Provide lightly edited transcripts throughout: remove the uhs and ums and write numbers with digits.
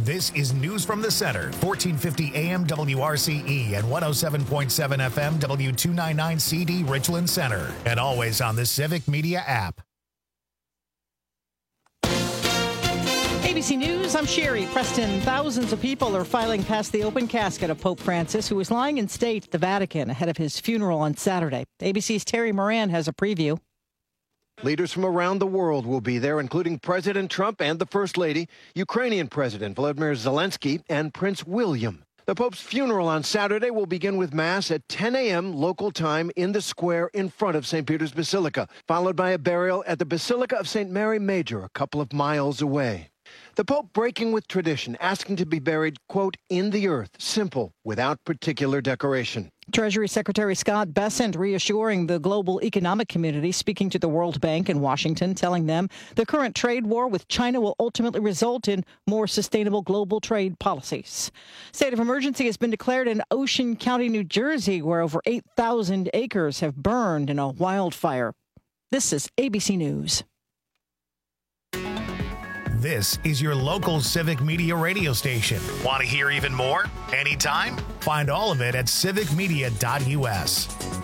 This is News from the Center, 1450 AM WRCE and 107.7 FM W299 CD Richland Center, and always on the Civic Media app. ABC News, I'm Sherry Preston. Thousands of people are filing past the open casket of Pope Francis, who is lying in state at the Vatican ahead of his funeral on Saturday. ABC's Terry Moran has a preview. Leaders from around the world will be there, including President Trump and the First Lady, Ukrainian President Volodymyr Zelensky, and Prince William. The Pope's funeral on Saturday will begin with Mass at 10 a.m. local time in the square in front of St. Peter's Basilica, followed by a burial at the Basilica of St. Mary Major, a couple of miles away. The Pope breaking with tradition, asking to be buried, quote, in the earth, simple, without particular decoration. Treasury Secretary Scott Bessent reassuring the global economic community, speaking to the World Bank in Washington, telling them the current trade war with China will ultimately result in more sustainable global trade policies. State of emergency has been declared in Ocean County, New Jersey, where over 8,000 acres have burned in a wildfire. This is ABC News. This is your local Civic Media radio station. Want to hear even more? Anytime? Find all of it at civicmedia.us.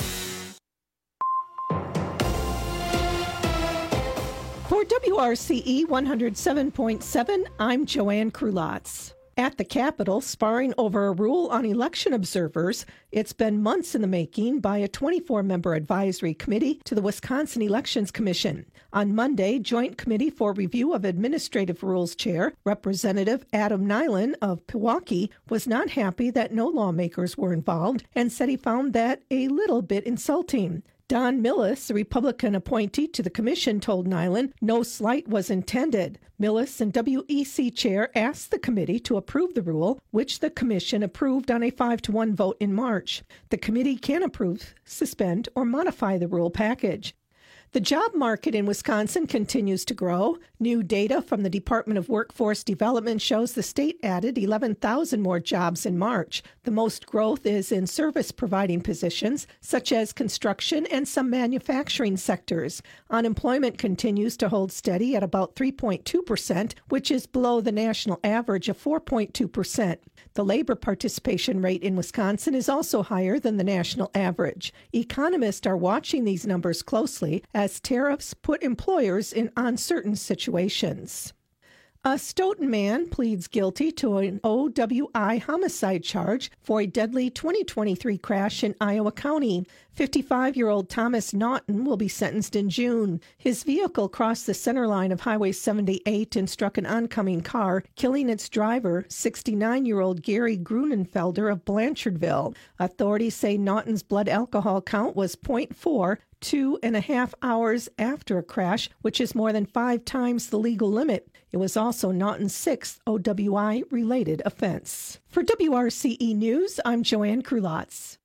For WRCE 107.7, I'm Joanne Krulotz. At the Capitol, sparring over a rule on election observers, it's been months in the making by a 24-member advisory committee to the Wisconsin Elections Commission. On Monday, Joint Committee for Review of Administrative Rules Chair, Representative Adam Nyland of Pewaukee, was not happy that no lawmakers were involved and said he found that a little bit insulting. Don Millis, a Republican appointee to the commission, told Nyland no slight was intended. Millis and WEC chair asked the committee to approve the rule, which the commission approved on a 5-1 vote in March. The committee can approve, suspend, or modify the rule package. The job market in Wisconsin continues to grow. New data from the Department of Workforce Development shows the state added 11,000 more jobs in March. The most growth is in service-providing positions, such as construction and some manufacturing sectors. Unemployment continues to hold steady at about 3.2%, which is below the national average of 4.2%. The labor participation rate in Wisconsin is also higher than the national average. Economists are watching these numbers closely as tariffs put employers in uncertain situations. A Stoughton man pleads guilty to an OWI homicide charge for a deadly 2023 crash in Iowa County. 55-year-old Thomas Naughton will be sentenced in June. His vehicle crossed the center line of Highway 78 and struck an oncoming car, killing its driver, 69-year-old Gary Grunenfelder of Blanchardville. Authorities say Naughton's blood alcohol count was 0.4, 2.5 hours after a crash, which is more than 5 times the legal limit. It was also Naughton's 6th OWI-related offense. For WRCE News, I'm Joanne Krulotz.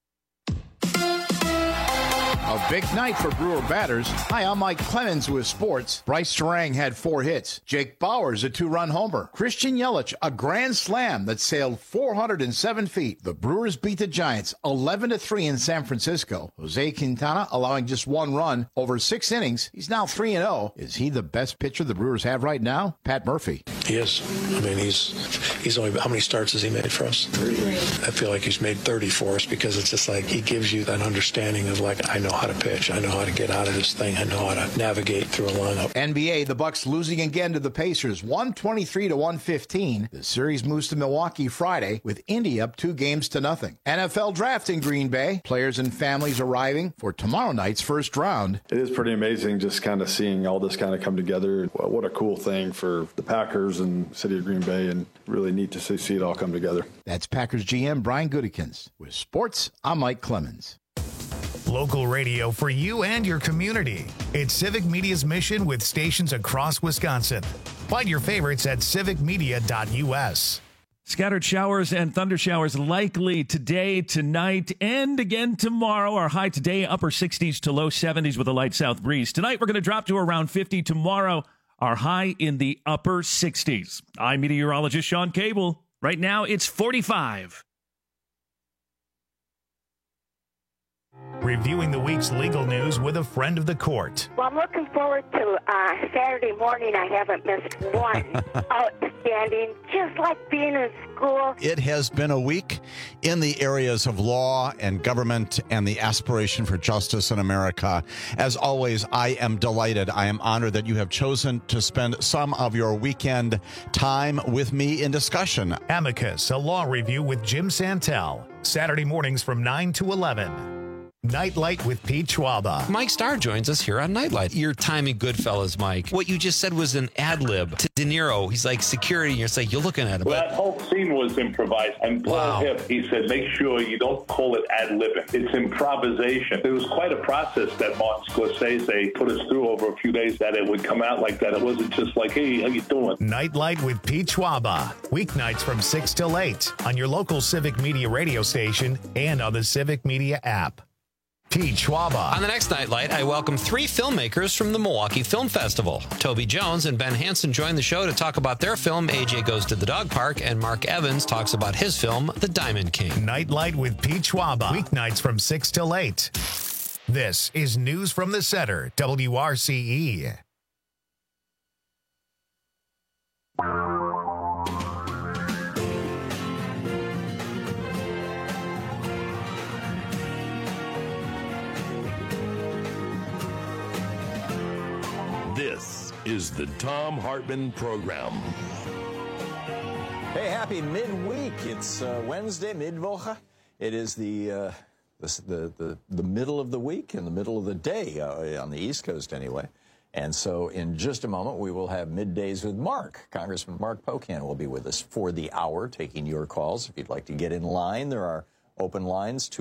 A big night for Brewer batters. Hi, I'm Mike Clemens with sports. Bryce Terang had 4 hits. Jake Bowers, a 2-run homer. Christian Yelich, a grand slam that sailed 407 feet. The Brewers beat the Giants 11-3 in San Francisco. Jose Quintana allowing just 1 run over 6 innings. He's now 3-0. Is he the best pitcher the Brewers have right now? Pat Murphy. He is. I mean, he's only, how many starts has he made for us? 30. I feel like he's made 30 for us because it's just like he gives you that understanding of like, I know how to pitch. I know how to get out of this thing. I know how to navigate through a lineup. NBA, the Bucks losing again to the Pacers, 123-115. The series moves to Milwaukee Friday with Indy up 2-0. NFL draft in Green Bay. Players and families arriving for tomorrow night's first round. It is pretty amazing just kind of seeing all this kind of come together. What a cool thing for the Packers and city of Green Bay, and really neat to see it all come together. That's Packers GM Brian Gutekunst. With sports, I'm Mike Clemens. Local radio for you and your community. It's Civic Media's mission with stations across Wisconsin. Find your favorites at civicmedia.us. Scattered showers and thunder showers likely today, tonight, and again tomorrow. Our high today, upper 60s to low 70s with a light south breeze. Tonight, we're going to drop to around 50. Tomorrow, our high in the upper 60s. I'm meteorologist Sean Cable. Right now, it's 45. Reviewing the week's legal news with a friend of the court. Well, I'm looking forward to Saturday morning. I haven't missed one. Outstanding, just like being in school. It has been a week in the areas of law and government and the aspiration for justice in America. As always, I am delighted. I am honored that you have chosen to spend some of your weekend time with me in discussion. Amicus, a law review with Jim Santel. Saturday mornings from 9 to 11. Nightlight with Pete Schwaba. Mike Starr joins us here on Nightlight. Your timing, Goodfellas, Mike. What you just said was an ad lib to De Niro. He's like security, and you're like, you're looking at him. Well, that whole scene was improvised. And Paul Hipp, he said, make sure you don't call it ad libbing. It's improvisation. It was quite a process that Martin Scorsese put us through over a few days, that it would come out like that. It wasn't just like, hey, how you doing? Nightlight with Pete Schwaba. Weeknights from 6 till 8 on your local Civic Media radio station and on the Civic Media app. Pete Schwaba. On the next Nightlight, I welcome 3 filmmakers from the Milwaukee Film Festival. Toby Jones and Ben Hansen join the show to talk about their film, AJ Goes to the Dog Park, and Mark Evans talks about his film, The Diamond King. Nightlight with Pete Schwaba. Weeknights from 6 till 8. This is News from the Center, WRCE. This is the Thom Hartmann Program. Hey, happy midweek. It's Wednesday, Midwoche. It is the middle of the week and the middle of the day on the East Coast anyway. And so in just a moment, we will have Middays with Mark. Congressman Mark Pocan will be with us for the hour, taking your calls. If you'd like to get in line, there are open lines,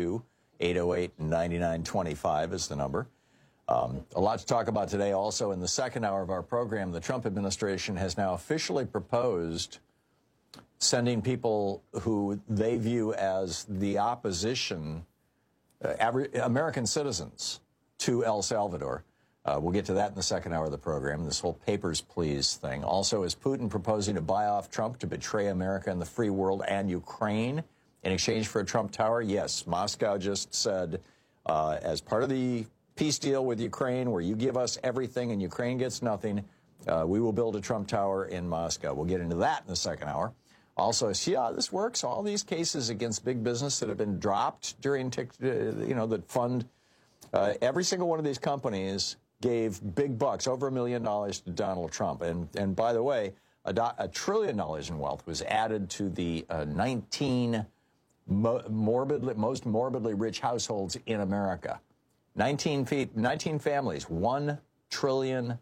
202-808-9925 is the number. A lot to talk about today. Also, in the second hour of our program, the Trump administration has now officially proposed sending people who they view as the opposition, American citizens, to El Salvador. We'll get to that in the second hour of the program, this whole papers, please thing. Also, is Putin proposing to buy off Trump to betray America and the free world and Ukraine in exchange for a Trump Tower? Yes, Moscow just said, as part of the peace deal with Ukraine, where you give us everything and Ukraine gets nothing, we will build a Trump Tower in Moscow. We'll get into that in the second hour. Also, see how this works? All these cases against big business that have been dropped during, that fund, every single one of these companies gave big bucks, over $1 million to Donald Trump. And by the way, $1 trillion in wealth was added to the 19 most morbidly rich households in America. 19 families, $1 trillion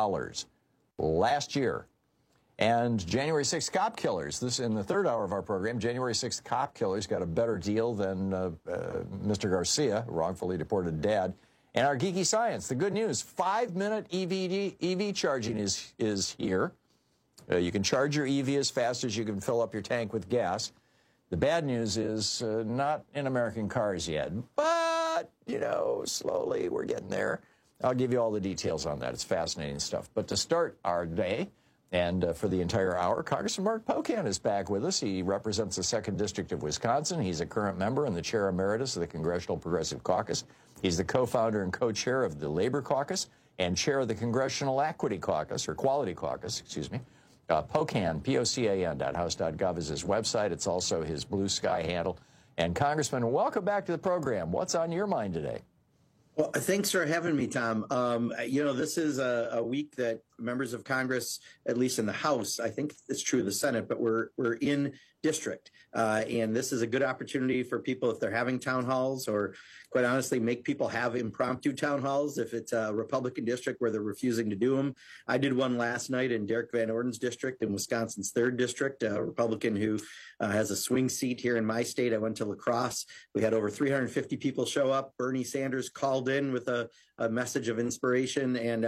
last year. And January 6th cop killers, this in the third hour of our program, January 6th cop killers got a better deal than Mr. Garcia, wrongfully deported dad. And our geeky science, the good news, 5-minute EV charging is here. You can charge your EV as fast as you can fill up your tank with gas. The bad news is not in American cars yet, but, slowly we're getting there. I'll give you all the details on that. It's fascinating stuff. But to start our day, and for the entire hour, Congressman Mark Pocan is back with us. He represents the 2nd District of Wisconsin. He's a current member and the chair emeritus of the Congressional Progressive Caucus. He's the co-founder and co-chair of the Labor Caucus and chair of the Congressional Equity Caucus, or Quality Caucus, excuse me. Pocan, POCAN.house.gov is his website. It's also his Blue Sky handle. And Congressman, welcome back to the program. What's on your mind today? Well, thanks for having me, Tom. This is a week that members of Congress, at least in the House, I think it's true of the Senate, but we're in district. And this is a good opportunity for people, if they're having town halls, or quite honestly, make people have impromptu town halls if it's a Republican district where they're refusing to do them. I did one last night in Derek Van Orden's district, in Wisconsin's 3rd district, a Republican who has a swing seat here in my state. I went to La Crosse. We had over 350 people show up. Bernie Sanders called in with a message of inspiration. And,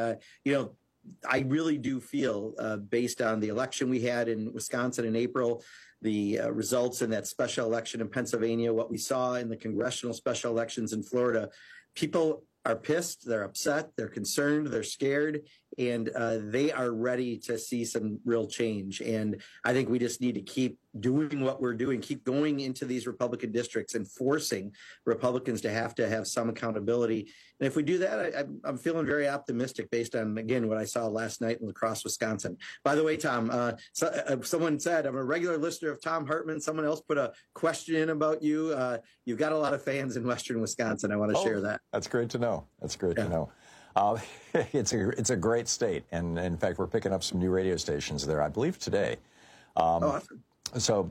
I really do feel, based on the election we had in Wisconsin in April, the results in that special election in Pennsylvania, what we saw in the congressional special elections in Florida, people are pissed, they're upset, they're concerned, they're scared, and they are ready to see some real change. And I think we just need to keep doing what we're doing, keep going into these Republican districts and forcing Republicans to have some accountability. And if we do that, I'm feeling very optimistic based on, again, what I saw last night in La Crosse, Wisconsin. By the way, Tom, someone said, I'm a regular listener of Thom Hartmann. Someone else put a question in about you. You've got a lot of fans in Western Wisconsin. I want to share that. That's great to know. That's great to know. It's a great state. And in fact, we're picking up some new radio stations there, I believe, today. Awesome. So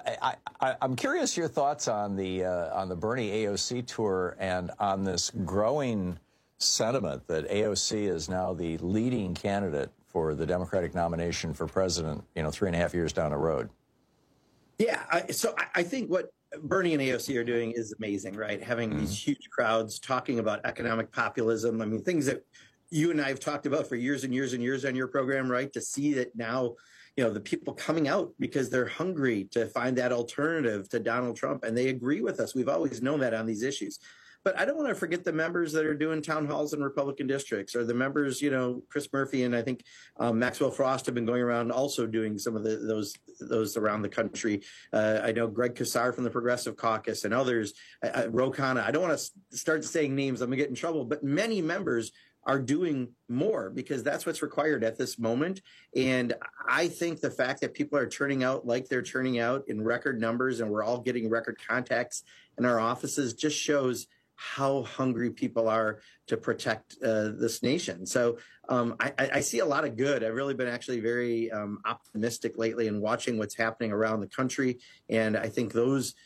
I'm curious your thoughts on the Bernie AOC tour and on this growing sentiment that AOC is now the leading candidate for the Democratic nomination for president, 3.5 years down the road. Yeah. I think what Bernie and AOC are doing is amazing, right? Having these huge crowds talking about economic populism. I mean, things that you and I have talked about for years and years and years on your program, right? To see that now, the people coming out because they're hungry to find that alternative to Donald Trump, and they agree with us. We've always known that on these issues. But I don't want to forget the members that are doing town halls in Republican districts, or the members, Chris Murphy and I think Maxwell Frost have been going around also doing some of those around the country. I know Greg Casar from the Progressive Caucus and others, Ro Khanna. I don't want to start saying names. I'm going to get in trouble. But many members are doing more because that's what's required at this moment. And I think the fact that people are turning out like they're turning out in record numbers and we're all getting record contacts in our offices just shows how hungry people are to protect this nation. So I see a lot of good. I've really been actually very optimistic lately in watching what's happening around the country. And I think those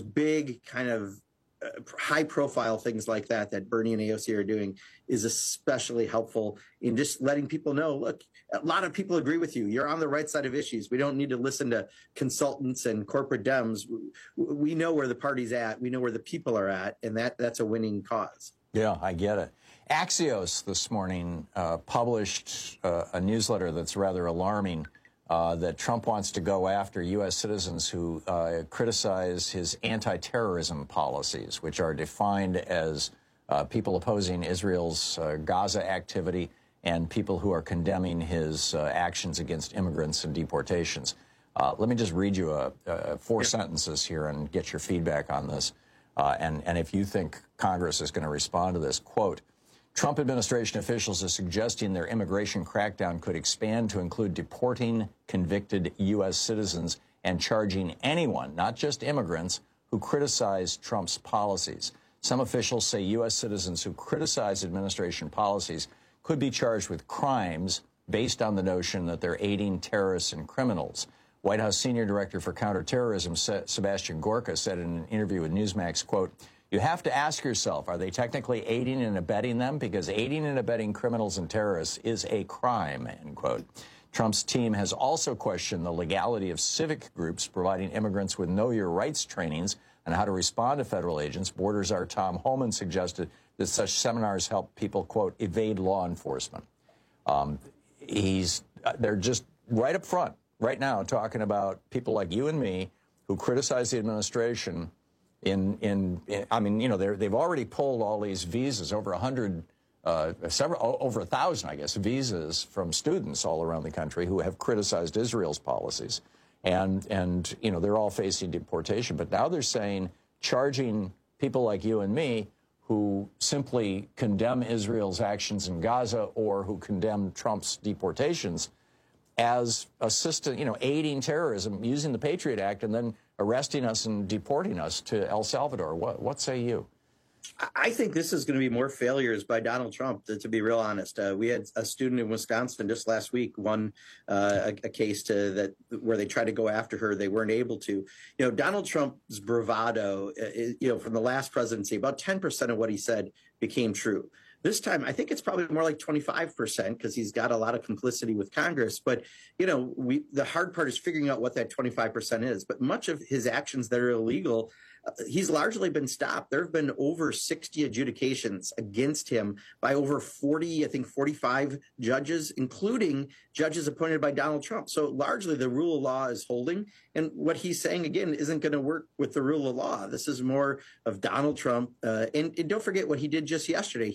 big kind of high profile things like that Bernie and AOC are doing is especially helpful in just letting people know, look, a lot of people agree with you. You're on the right side of issues. We don't need to listen to consultants and corporate Dems. We know where the party's at. We know where the people are at. And that's a winning cause. Yeah, I get it. Axios this morning published a newsletter that's rather alarming. That Trump wants to go after U.S. citizens who criticize his anti-terrorism policies, which are defined as people opposing Israel's Gaza activity and people who are condemning his actions against immigrants and deportations. Let me just read you 4 sentences here and get your feedback on this. And if you think Congress is going to respond to this, quote, Trump administration officials are suggesting their immigration crackdown could expand to include deporting convicted U.S. citizens and charging anyone, not just immigrants, who criticize Trump's policies. Some officials say U.S. citizens who criticize administration policies could be charged with crimes based on the notion that they're aiding terrorists and criminals. White House Senior Director for Counterterrorism, Sebastian Gorka, said in an interview with Newsmax, quote, you have to ask yourself, are they technically aiding and abetting them? Because aiding and abetting criminals and terrorists is a crime, end quote. Trump's team has also questioned the legality of civic groups providing immigrants with Know Your Rights trainings on how to respond to federal agents. Border czar Tom Homan suggested that such seminars help people, quote, evade law enforcement. They're just right up front right now talking about people like you and me who criticize the administration. I mean, they've already pulled all these visas, over 100, over 1,000, I guess, visas from students all around the country who have criticized Israel's policies. And they're all facing deportation. But now they're saying charging people like you and me who simply condemn Israel's actions in Gaza or who condemn Trump's deportations as aiding terrorism, using the Patriot Act, and then arresting us and deporting us to El Salvador. What say you? I think this is going to be more failures by Donald Trump, to be real honest. We had a student in Wisconsin just last week won a case where they tried to go after her. They weren't able to. Donald Trump's bravado, from the last presidency, about 10% of what he said became true. This time, I think it's probably more like 25% because he's got a lot of complicity with Congress. But, the hard part is figuring out what that 25% is. But much of his actions that are illegal, he's largely been stopped. There have been over 60 adjudications against him by over 45 judges, including judges appointed by Donald Trump. So largely the rule of law is holding. And what he's saying, again, isn't going to work with the rule of law. This is more of Donald Trump. And don't forget what he did just yesterday. He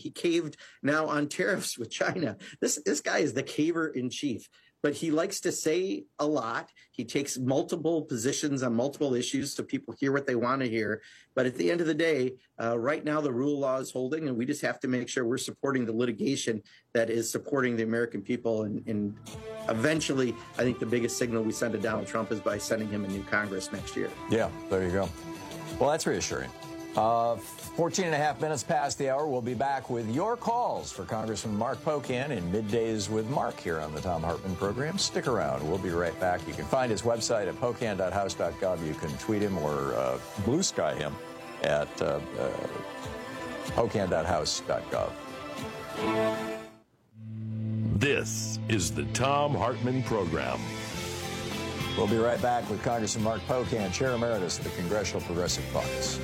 caved now on tariffs with China. This guy is the caver in chief. But he likes to say a lot. He takes multiple positions on multiple issues so people hear what they want to hear. But at the end of the day, right now the rule of law is holding, and we just have to make sure we're supporting the litigation that is supporting the American people. And eventually, I think the biggest signal we send to Donald Trump is by sending him a new Congress next year. Yeah, there you go. Well, that's reassuring. 14 and a half minutes past the hour. We'll be back with your calls for Congressman Mark Pocan in Middays with Mark here on the Thom Hartmann program. Stick around. We'll be right back. You can find his website at pocan.house.gov. You can tweet him or blue sky him at pocan.house.gov. This is the Thom Hartmann program. We'll be right back with Congressman Mark Pocan, Chair Emeritus of the Congressional Progressive Caucus.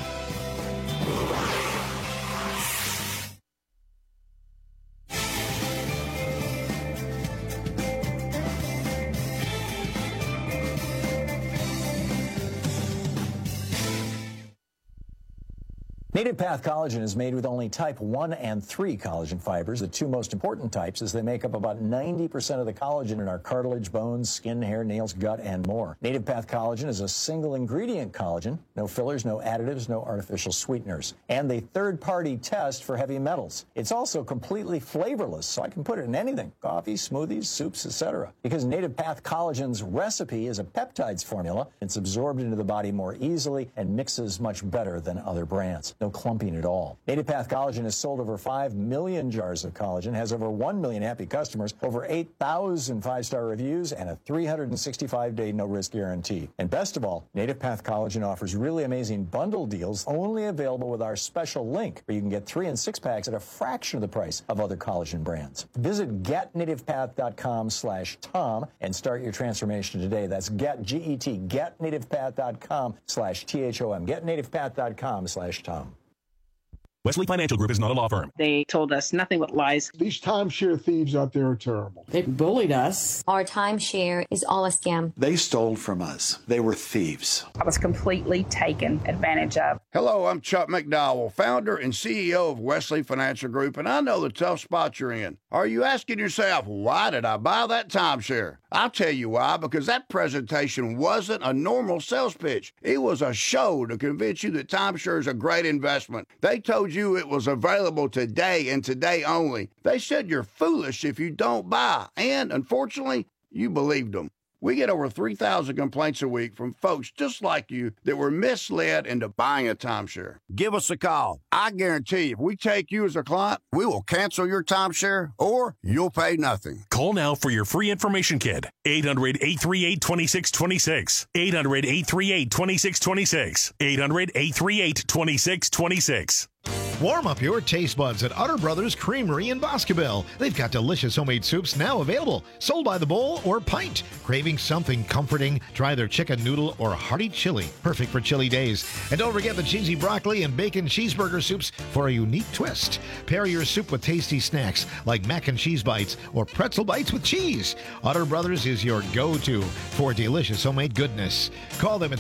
Native Path collagen is made with only type 1 and 3 collagen fibers, the two most important types, as they make up about 90% of the collagen in our cartilage, bones, skin, hair, nails, gut, and more. Native Path collagen is a single ingredient collagen, no fillers, no additives, no artificial sweeteners, and the third-party test for heavy metals. It's also completely flavorless, so I can put it in anything, coffee, smoothies, soups, etc. Because Native Path collagen's recipe is a peptides formula, it's absorbed into the body more easily and mixes much better than other brands. No clumping at all. Native Path collagen has sold over 5 million jars of collagen, has over 1 million happy customers, over 8,000 five-star reviews, and a 365-day no-risk guarantee. And best of all, Native Path collagen offers really amazing bundle deals only available with our special link, where you can get 3 and 6 packs at a fraction of the price of other collagen brands. Visit getnativepath.com/Tom and start your transformation today. That's getnativepath.com/THOM. Getnativepath.com/Tom. Wesley Financial Group is not a law firm. They told us nothing but lies. These timeshare thieves out there are terrible. They bullied us. Our timeshare is all a scam. They stole from us. They were thieves. I was completely taken advantage of. Hello, I'm Chuck McDowell, founder and CEO of Wesley Financial Group, and I know the tough spot you're in. Are you asking yourself, why did I buy that timeshare? I'll tell you why, because that presentation wasn't a normal sales pitch. It was a show to convince you that timeshare is a great investment. They told you it was available today and today only. They said you're foolish if you don't buy, and unfortunately, you believed them. We get over 3,000 complaints a week from folks just like you that were misled into buying a timeshare. Give us a call. I guarantee if we take you as a client, we will cancel your timeshare or you'll pay nothing. Call now for your free information kit. 800-838-2626. 800-838-2626. 800-838-2626. Warm up your taste buds at Utter Brothers Creamery in Boscobel. They've got delicious homemade soups now available, sold by the bowl or pint. Craving something comforting? Try their chicken noodle or hearty chili, perfect for chilly days. And don't forget the cheesy broccoli and bacon cheeseburger soups for a unique twist. Pair your soup with tasty snacks like mac and cheese bites or pretzel bites with cheese. Utter Brothers is your go-to for delicious homemade goodness. Call them at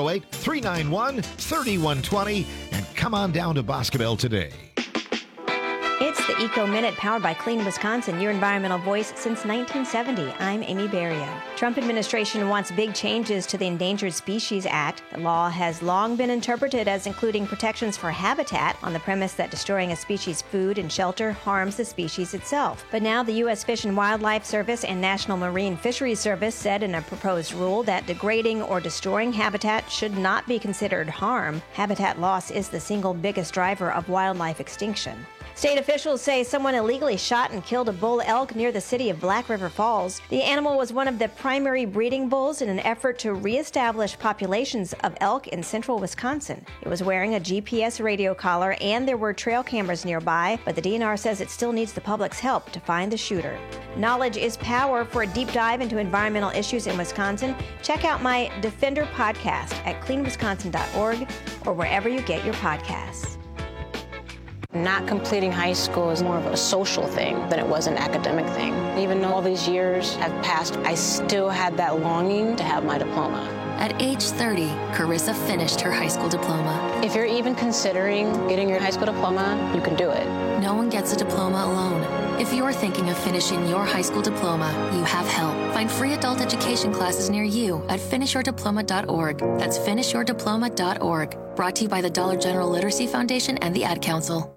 608-391-3120 and come on down to Boscobel today. It's the Eco Minute powered by Clean Wisconsin, your environmental voice since 1970. I'm Amy Berria. Trump administration wants big changes to the Endangered Species Act. The law has long been interpreted as including protections for habitat on the premise that destroying a species' food and shelter harms the species itself. But now the U.S. Fish and Wildlife Service and National Marine Fisheries Service said in a proposed rule that degrading or destroying habitat should not be considered harm. Habitat loss is the single biggest driver of wildlife extinction. State officials say someone illegally shot and killed a bull elk near the city of Black River Falls. The animal was one of the primary breeding bulls in an effort to reestablish populations of elk in central Wisconsin. It was wearing a GPS radio collar and there were trail cameras nearby, but the DNR says it still needs the public's help to find the shooter. Knowledge is power. For a deep dive into environmental issues in Wisconsin, check out my Defender podcast at cleanwisconsin.org or wherever you get your podcasts. Not completing high school is more of a social thing than it was an academic thing. Even though all these years have passed, I still had that longing to have my diploma. At age 30, Carissa finished her high school diploma. If you're even considering getting your high school diploma, you can do it. No one gets a diploma alone. If you're thinking of finishing your high school diploma, you have help. Find free adult education classes near you at finishyourdiploma.org. That's finishyourdiploma.org. Brought to you by the Dollar General Literacy Foundation and the Ad Council.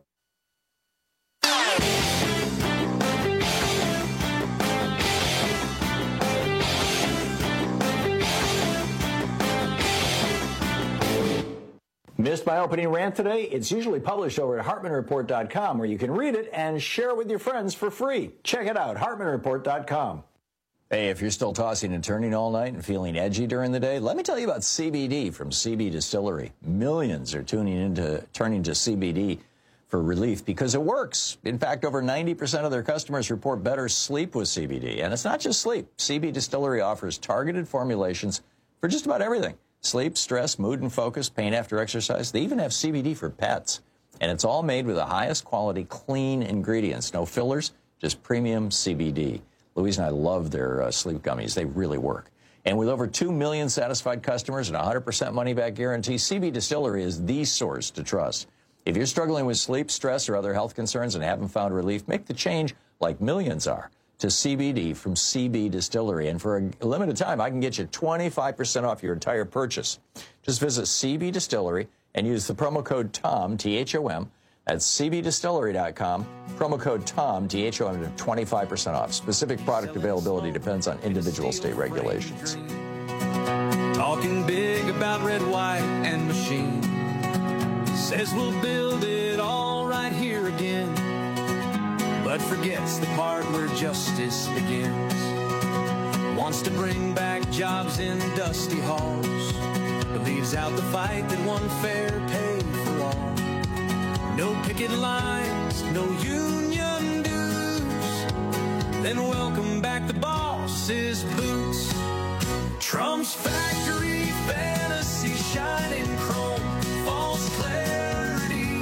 Missed my opening rant today? It's usually published over at HartmanReport.com, where you can read it and share it with your friends for free. Check it out, HartmanReport.com. Hey, if you're still tossing and turning all night and feeling edgy during the day, let me tell you about CBD from CB Distillery. Millions are turning to CBD for relief because it works. In fact, over 90% of their customers report better sleep with CBD. And it's not just sleep. CB Distillery offers targeted formulations for just about everything. Sleep, stress, mood and focus, pain after exercise. They even have CBD for pets. And it's all made with the highest quality, clean ingredients. No fillers, just premium CBD. Louise and I love their sleep gummies. They really work. And with over 2 million satisfied customers and a 100% money-back guarantee, CB Distillery is the source to trust. If you're struggling with sleep, stress, or other health concerns and haven't found relief, make the change like millions are to CBD from CB Distillery. And for a limited time, I can get you 25% off your entire purchase. Just visit CB Distillery and use the promo code TOM, T-H-O-M. That's cbdistillery.com. Promo code TOM, T-H-O-M, to 25% off. Specific product availability depends on individual state regulations. Talking big about red, white, and machine. Says we'll build it all right here again, but forgets the part where justice begins. Wants to bring back jobs in dusty halls, but leaves out the fight that won fair pay for all. No picket lines, no union dues. Then welcome back the boss's boots. Trump's factory fantasy, shining chrome, false clarity.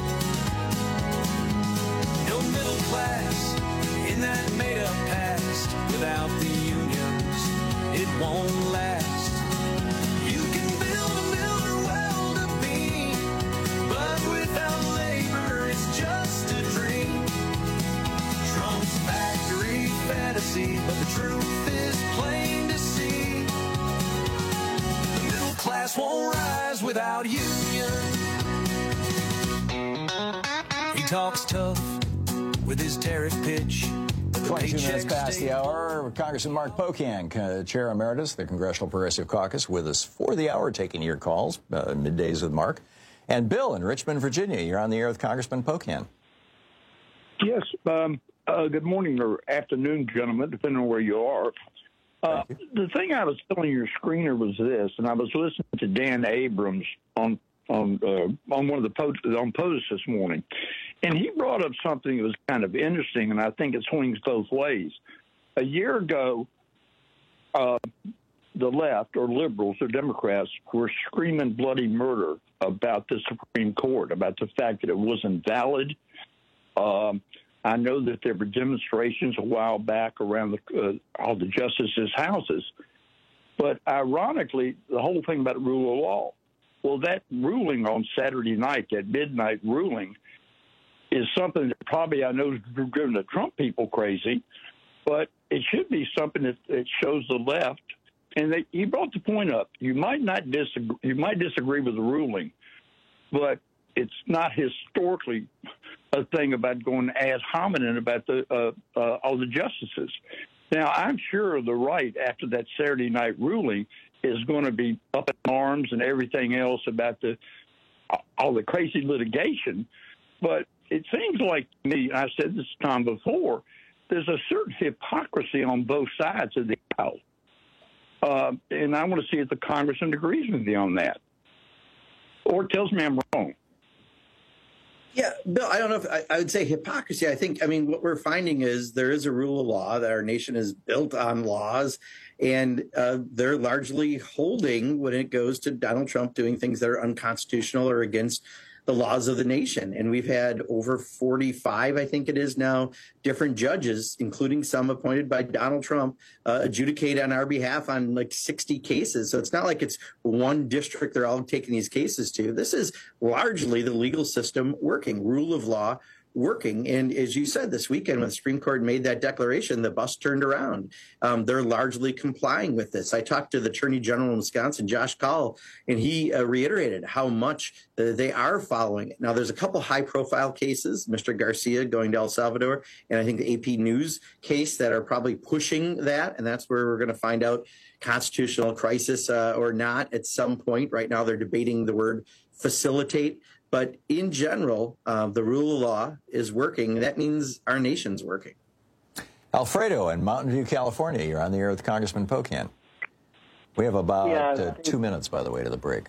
No middle class in that made-up past. Without the unions, it won't last. You can build a mill or weld a beam, but without labor, it's just a dream. Trump's factory fantasy, but the truth is plain to see. The middle class won't rise without union. He talks tough with his tariff pitch. 22 minutes past the hour. Congressman Mark Pocan, Chair Emeritus of the Congressional Progressive Caucus, with us for the hour, taking your calls, middays with Mark. And Bill in Richmond, Virginia, you're on the air with Congressman Pocan. Yes. Good morning or afternoon, gentlemen, depending on where you are. The thing I was telling your screener was this, and I was listening to Dan Abrams on one of the posts on Post this morning, and he brought up something that was kind of interesting, and I think it swings both ways. A year ago, the left, or liberals, or Democrats, were screaming bloody murder about the Supreme Court, about the fact that it wasn't valid. I know that there were demonstrations a while back around all the justices' houses. But ironically, the whole thing about the rule of law, well, that ruling on Saturday night, that midnight ruling, is something that probably I know is driven the Trump people crazy, but it should be something that shows the left. And he brought the point up. You might disagree with the ruling, but it's not historically a thing about going ad hominem about all the justices. Now, I'm sure the right, after that Saturday night ruling, is going to be up in arms and everything else about all the crazy litigation. But it seems like to me, and I said this time before, there's a certain hypocrisy on both sides of the aisle. And I want to see if the congressman agrees with me on that or tells me I'm wrong. Yeah, Bill, I don't know if I would say hypocrisy. I mean, what we're finding is there is a rule of law, that our nation is built on laws, and they're largely holding when it goes to Donald Trump doing things that are unconstitutional or against the laws of the nation. And we've had over 45, I think it is now, different judges, including some appointed by Donald Trump, adjudicate on our behalf on like 60 cases. So it's not like it's one district they're all taking these cases to. This is largely the legal system working, rule of law working. And as you said, this weekend when the Supreme Court made that declaration, the bus turned around. They're largely complying with this. I talked to the Attorney General in Wisconsin, Josh Kaul, and he reiterated how much they are following it. Now, there's a couple high-profile cases, Mr. Garcia going to El Salvador, and I think the AP News case that are probably pushing that, and that's where we're going to find out constitutional crisis or not at some point. Right now, they're debating the word facilitate. But in general, the rule of law is working. That means our nation's working. Alfredo in Mountain View, California. You're on the air with Congressman Pocan. We have about 2 minutes, by the way, to the break.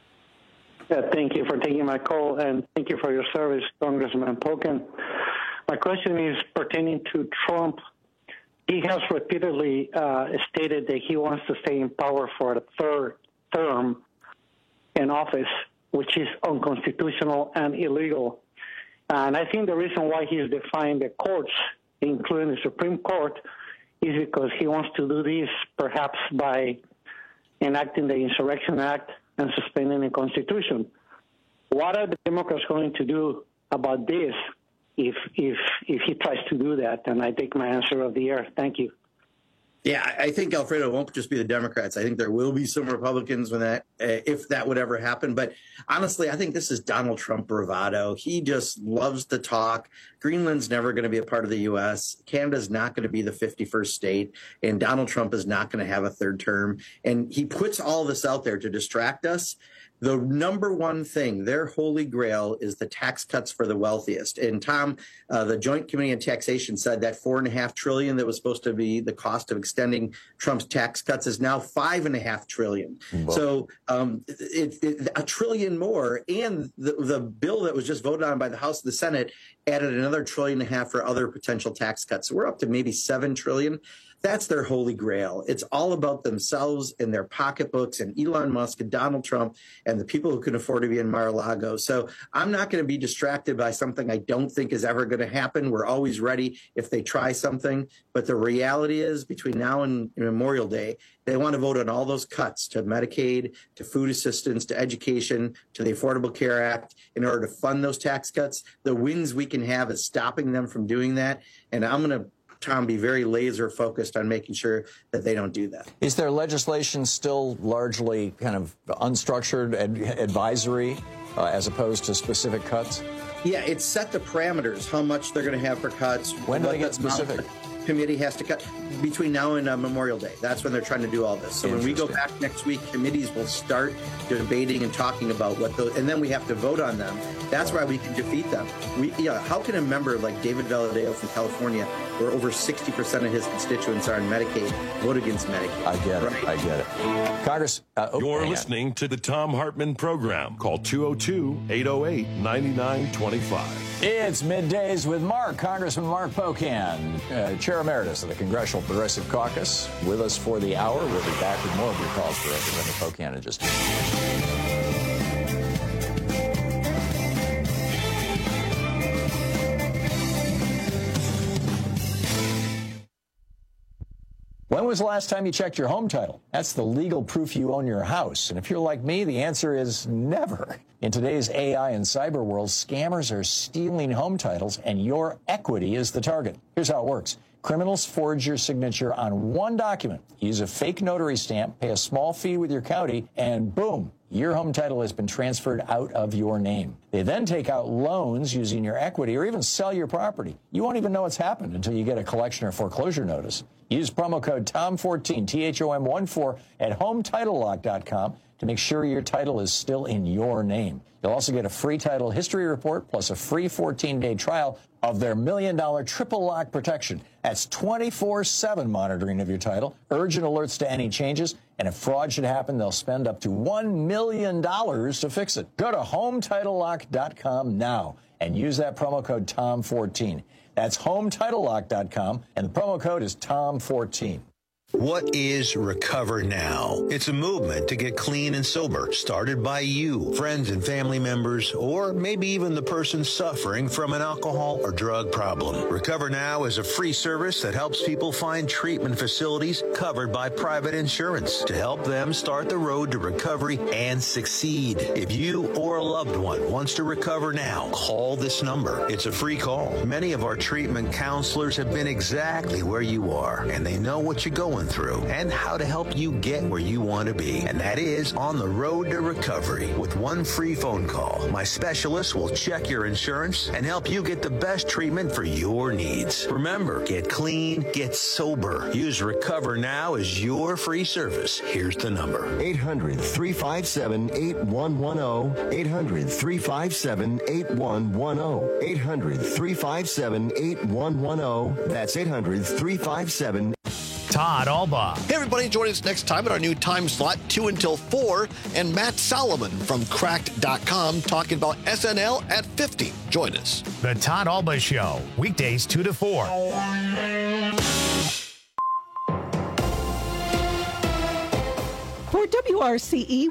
Thank you for taking my call, and thank you for your service, Congressman Pocan. My question is pertaining to Trump. He has repeatedly stated that he wants to stay in power for a third term in office, which is unconstitutional and illegal. And I think the reason why he's defying the courts, including the Supreme Court, is because he wants to do this perhaps by enacting the Insurrection Act and suspending the Constitution. What are the Democrats going to do about this if he tries to do that? And I take my answer of the air. Thank you. Yeah, I think, Alfredo, it won't just be the Democrats. I think there will be some Republicans when that, if that would ever happen. But honestly, I think this is Donald Trump bravado. He just loves to talk. Greenland's never going to be a part of the U.S. Canada's not going to be the 51st state. And Donald Trump is not going to have a third term. And he puts all this out there to distract us. The number one thing, their holy grail, is the tax cuts for the wealthiest. And Tom, the Joint Committee on Taxation said that $4.5 trillion that was supposed to be the cost of extending Trump's tax cuts is now $5.5 trillion. Whoa. So $1 trillion more. And the bill that was just voted on by the House and the Senate added another $1.5 trillion for other potential tax cuts. So we're up to maybe $7 trillion. That's their holy grail. It's all about themselves and their pocketbooks and Elon Musk and Donald Trump and the people who can afford to be in Mar-a-Lago. So I'm not going to be distracted by something I don't think is ever going to happen. We're always ready if they try something. But the reality is, between now and Memorial Day, they want to vote on all those cuts to Medicaid, to food assistance, to education, to the Affordable Care Act in order to fund those tax cuts. The wins we can have is stopping them from doing that. And I'm going to, Tom, be very laser focused on making sure that they don't do that. Is their legislation still largely kind of unstructured advisory as opposed to specific cuts? Yeah, it's set the parameters, how much they're going to have for cuts. When do they get specific? Committee has to cut between now and Memorial Day. That's when they're trying to do all this. So when we go back next week, committees will start debating and talking about what those, and then we have to vote on them. That's why we can defeat them. How can a member like David Valadao from California, where over 60% of his constituents are in Medicaid, vote against Medicaid? I get it. Right? I get it. Congress, you're listening to the Thom Hartmann program. Call 202-808-9925. It's Middays with Mark, Congressman Mark Pocan, Chair Emeritus of the Congressional Progressive Caucus, with us for the hour. We'll be back with more of your calls for Representative Pocan in just a minute. When was the last time you checked your home title? That's the legal proof you own your house. And if you're like me, the answer is never. In today's AI and cyber world, scammers are stealing home titles, and your equity is the target. Here's how it works. Criminals forge your signature on one document, use a fake notary stamp, pay a small fee with your county, and boom, your home title has been transferred out of your name. They then take out loans using your equity or even sell your property. You won't even know it's happened until you get a collection or foreclosure notice. Use promo code TOM14, THOM14, at HomeTitleLock.com to make sure your title is still in your name. You'll also get a free title history report plus a free 14-day trial of their $1 million triple lock protection. That's 24/7 monitoring of your title, urgent alerts to any changes, and if fraud should happen, they'll spend up to $1 million to fix it. Go to HomeTitleLock.com now and use that promo code TOM14. That's HomeTitleLock.com, and the promo code is TOM14. What is Recover Now? It's a movement to get clean and sober, started by you, friends and family members, or maybe even the person suffering from an alcohol or drug problem. Recover Now is a free service that helps people find treatment facilities covered by private insurance to help them start the road to recovery and succeed. If you or a loved one wants to recover now, call this number. It's a free call. Many of our treatment counselors have been exactly where you are, and they know what you're going through and how to help you get where you want to be. And that is on the road to recovery. With one free phone call, my specialist will check your insurance and help you get the best treatment for your needs. Remember, get clean, get sober. Use Recover Now as your free service. Here's the number. 800-357-8110. 800-357-8110. 800-357-8110. That's 800-357. Todd Albaugh. Hey, everybody, join us next time at our new time slot, 2 until 4, and Matt Solomon from Cracked.com talking about SNL at 50. Join us. The Todd Albaugh Show, weekdays 2 to 4. For WRCE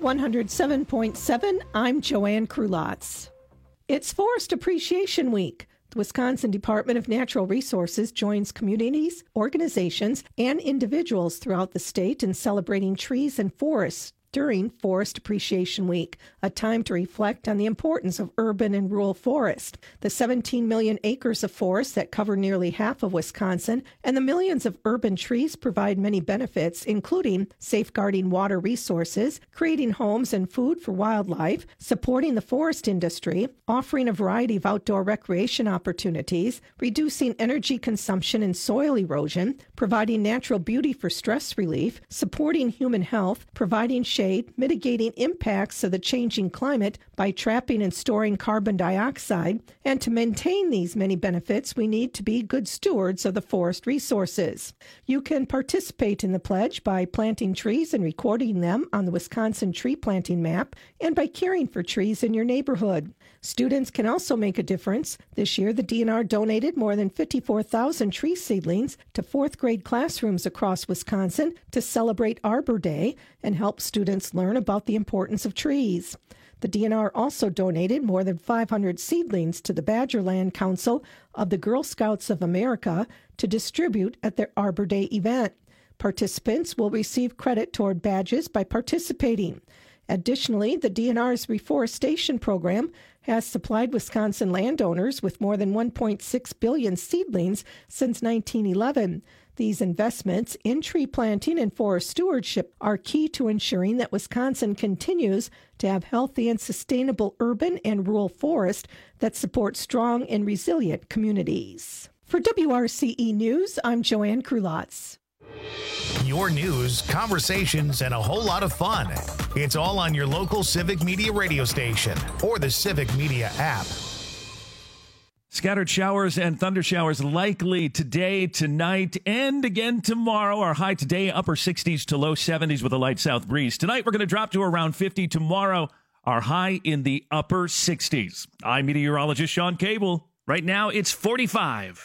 107.7, I'm Joanne Krulotz. It's Forest Appreciation Week. The Wisconsin Department of Natural Resources joins communities, organizations, and individuals throughout the state in celebrating trees and forests during Forest Appreciation Week, a time to reflect on the importance of urban and rural forest. The 17 million acres of forest that cover nearly half of Wisconsin and the millions of urban trees provide many benefits, including safeguarding water resources, creating homes and food for wildlife, supporting the forest industry, offering a variety of outdoor recreation opportunities, reducing energy consumption and soil erosion, providing natural beauty for stress relief, supporting human health, providing shade, mitigating impacts of the changing climate by trapping and storing carbon dioxide. And to maintain these many benefits, we need to be good stewards of the forest resources. You can participate in the pledge by planting trees and recording them on the Wisconsin tree planting map and by caring for trees in your neighborhood. Students can also make a difference. This year, the DNR donated more than 54,000 tree seedlings to fourth grade classrooms across Wisconsin to celebrate Arbor Day and help students learn about the importance of trees. The DNR also donated more than 500 seedlings to the Badgerland Council of the Girl Scouts of America to distribute at their Arbor Day event. Participants will receive credit toward badges by participating. Additionally, the DNR's reforestation program has supplied Wisconsin landowners with more than 1.6 billion seedlings since 1911. These investments in tree planting and forest stewardship are key to ensuring that Wisconsin continues to have healthy and sustainable urban and rural forests that support strong and resilient communities. For WRCE News, I'm Joanne Krulotz. Your news, conversations, and a whole lot of fun. It's all on your local Civic Media radio station or the Civic Media app. Scattered showers and thunder showers likely today, tonight, and again tomorrow. Our high today, upper 60s to low 70s with a light south breeze. Tonight, we're going to drop to around 50. Tomorrow, our high in the upper 60s. I'm meteorologist Sean Cable. Right now, it's 45.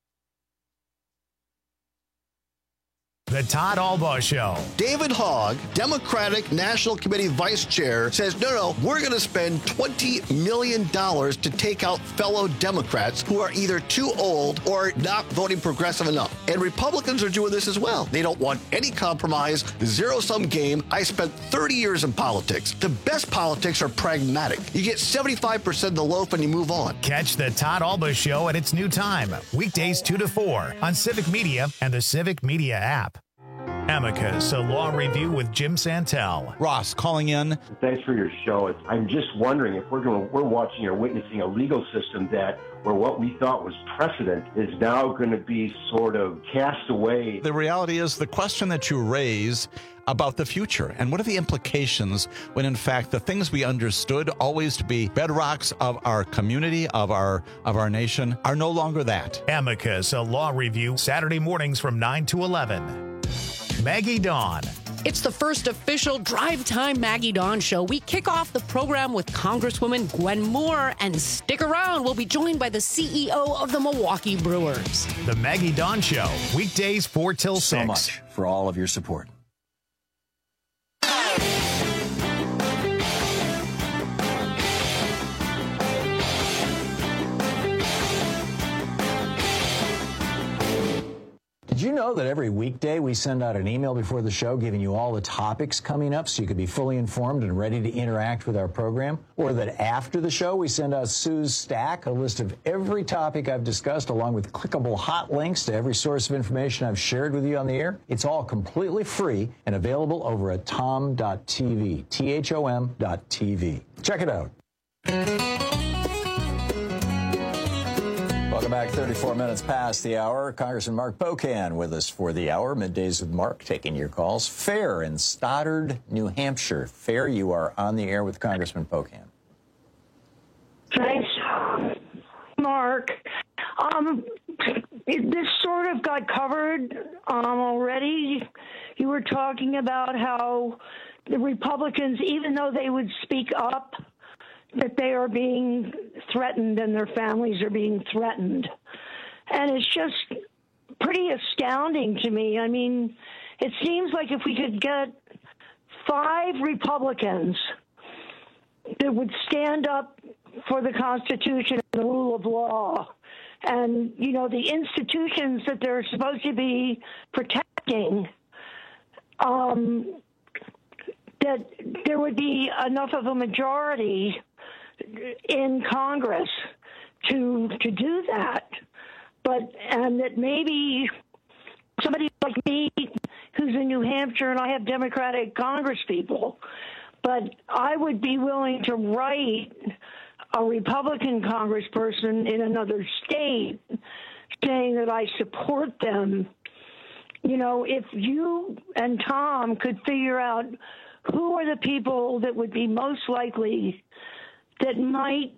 The Todd Albaugh Show. David Hogg, Democratic National Committee Vice Chair, says, no, we're going to spend $20 million to take out fellow Democrats who are either too old or not voting progressive enough. And Republicans are doing this as well. They don't want any compromise, zero-sum game. I spent 30 years in politics. The best politics are pragmatic. You get 75% of the loaf and you move on. Catch the Todd Albaugh Show at its new time, weekdays 2 to 4 on Civic Media and the Civic Media app. Amicus, a law review with Jim Santel. Ross calling in. Thanks for your show. I'm just wondering if we're watching or witnessing a legal system where what we thought was precedent is now going to be sort of cast away. The reality is the question that you raise about the future and what are the implications when in fact the things we understood always to be bedrocks of our community, of our nation, are no longer that. Amicus, a law review, Saturday mornings from 9 to 11. Maggie Dawn. It's the first official Drive Time Maggie Dawn show. We kick off the program with Congresswoman Gwen Moore, and stick around. We'll be joined by the CEO of the Milwaukee Brewers. The Maggie Dawn Show, weekdays 4 till 6. So much for all of your support. Did you know that every weekday we send out an email before the show giving you all the topics coming up so you could be fully informed and ready to interact with our program? Or that after the show we send out Sue's Stack, a list of every topic I've discussed along with clickable hot links to every source of information I've shared with you on the air? It's all completely free and available over at tom.tv, THOM.tv. Check it out. Welcome back. 34 minutes past the hour. Congressman Mark Pocan with us for the hour. Middays with Mark, taking your calls. Fair in Stoddard, New Hampshire. Fair, you are on the air with Congressman Pocan. Thanks, Mark. This sort of got covered already. You were talking about how the Republicans, even though they would speak up, that they are being threatened and their families are being threatened. And it's just pretty astounding to me. I mean, it seems like if we could get 5 Republicans that would stand up for the Constitution and the rule of law and, you know, the institutions that they're supposed to be protecting, that there would be enough of a majority in Congress to do that, and that maybe somebody like me, who's in New Hampshire, and I have Democratic Congress people, but I would be willing to write a Republican congressperson in another state saying that I support them. You know, if you and Tom could figure out who are the people that would be most likely that might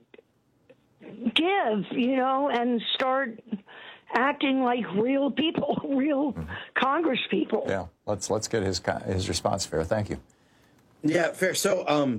give, you know, and start acting like real people, real Congress people. Yeah, let's get his response, Fair. Thank you. Yeah, Fair. So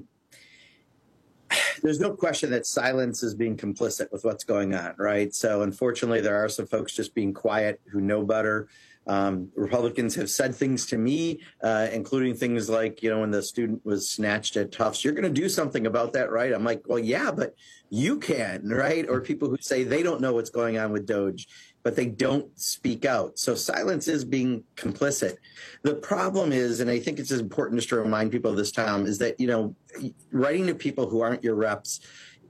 there's no question that silence is being complicit with what's going on, right? So unfortunately, there are some folks just being quiet who know better. Republicans have said things to me, including things like, you know, when the student was snatched at Tufts, you're going to do something about that, right? I'm like, well, yeah, but you can, right? Or people who say they don't know what's going on with Doge, but they don't speak out. So silence is being complicit. The problem is, and I think it's important just to remind people this time, is that, you know, writing to people who aren't your reps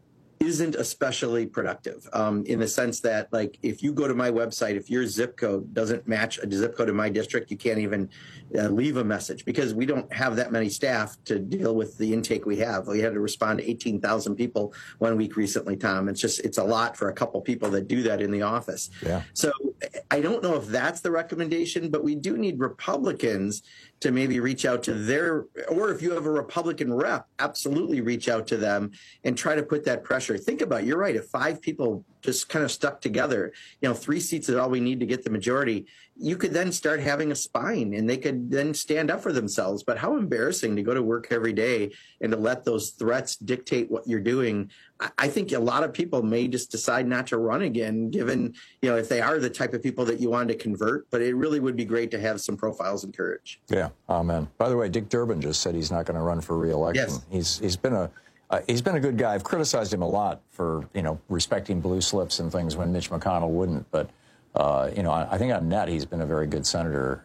isn't especially productive in the sense that, like, if you go to my website, if your zip code doesn't match a zip code in my district, you can't even leave a message because we don't have that many staff to deal with the intake we have. We had to respond to 18,000 people 1 week recently, Tom. It's a lot for a couple people that do that in the office. Yeah. So I don't know if that's the recommendation, but we do need Republicans to maybe reach out to their, or if you have a Republican rep, absolutely reach out to them and try to put that pressure. Think about it. You're right. If 5 people just kind of stuck together, you know, 3 seats is all we need to get the majority, you could then start having a spine and they could then stand up for themselves. But how embarrassing to go to work every day and to let those threats dictate what you're doing. I think a lot of people may just decide not to run again, given, you know, if they are the type of people that you want to convert. But it really would be great to have some profiles and courage. Yeah, amen. By the way, Dick Durbin just said he's not going to run for re-election. Yes. He's been a good guy. I've criticized him a lot for, you know, respecting blue slips and things when Mitch McConnell wouldn't. But, you know, I think on net he's been a very good senator.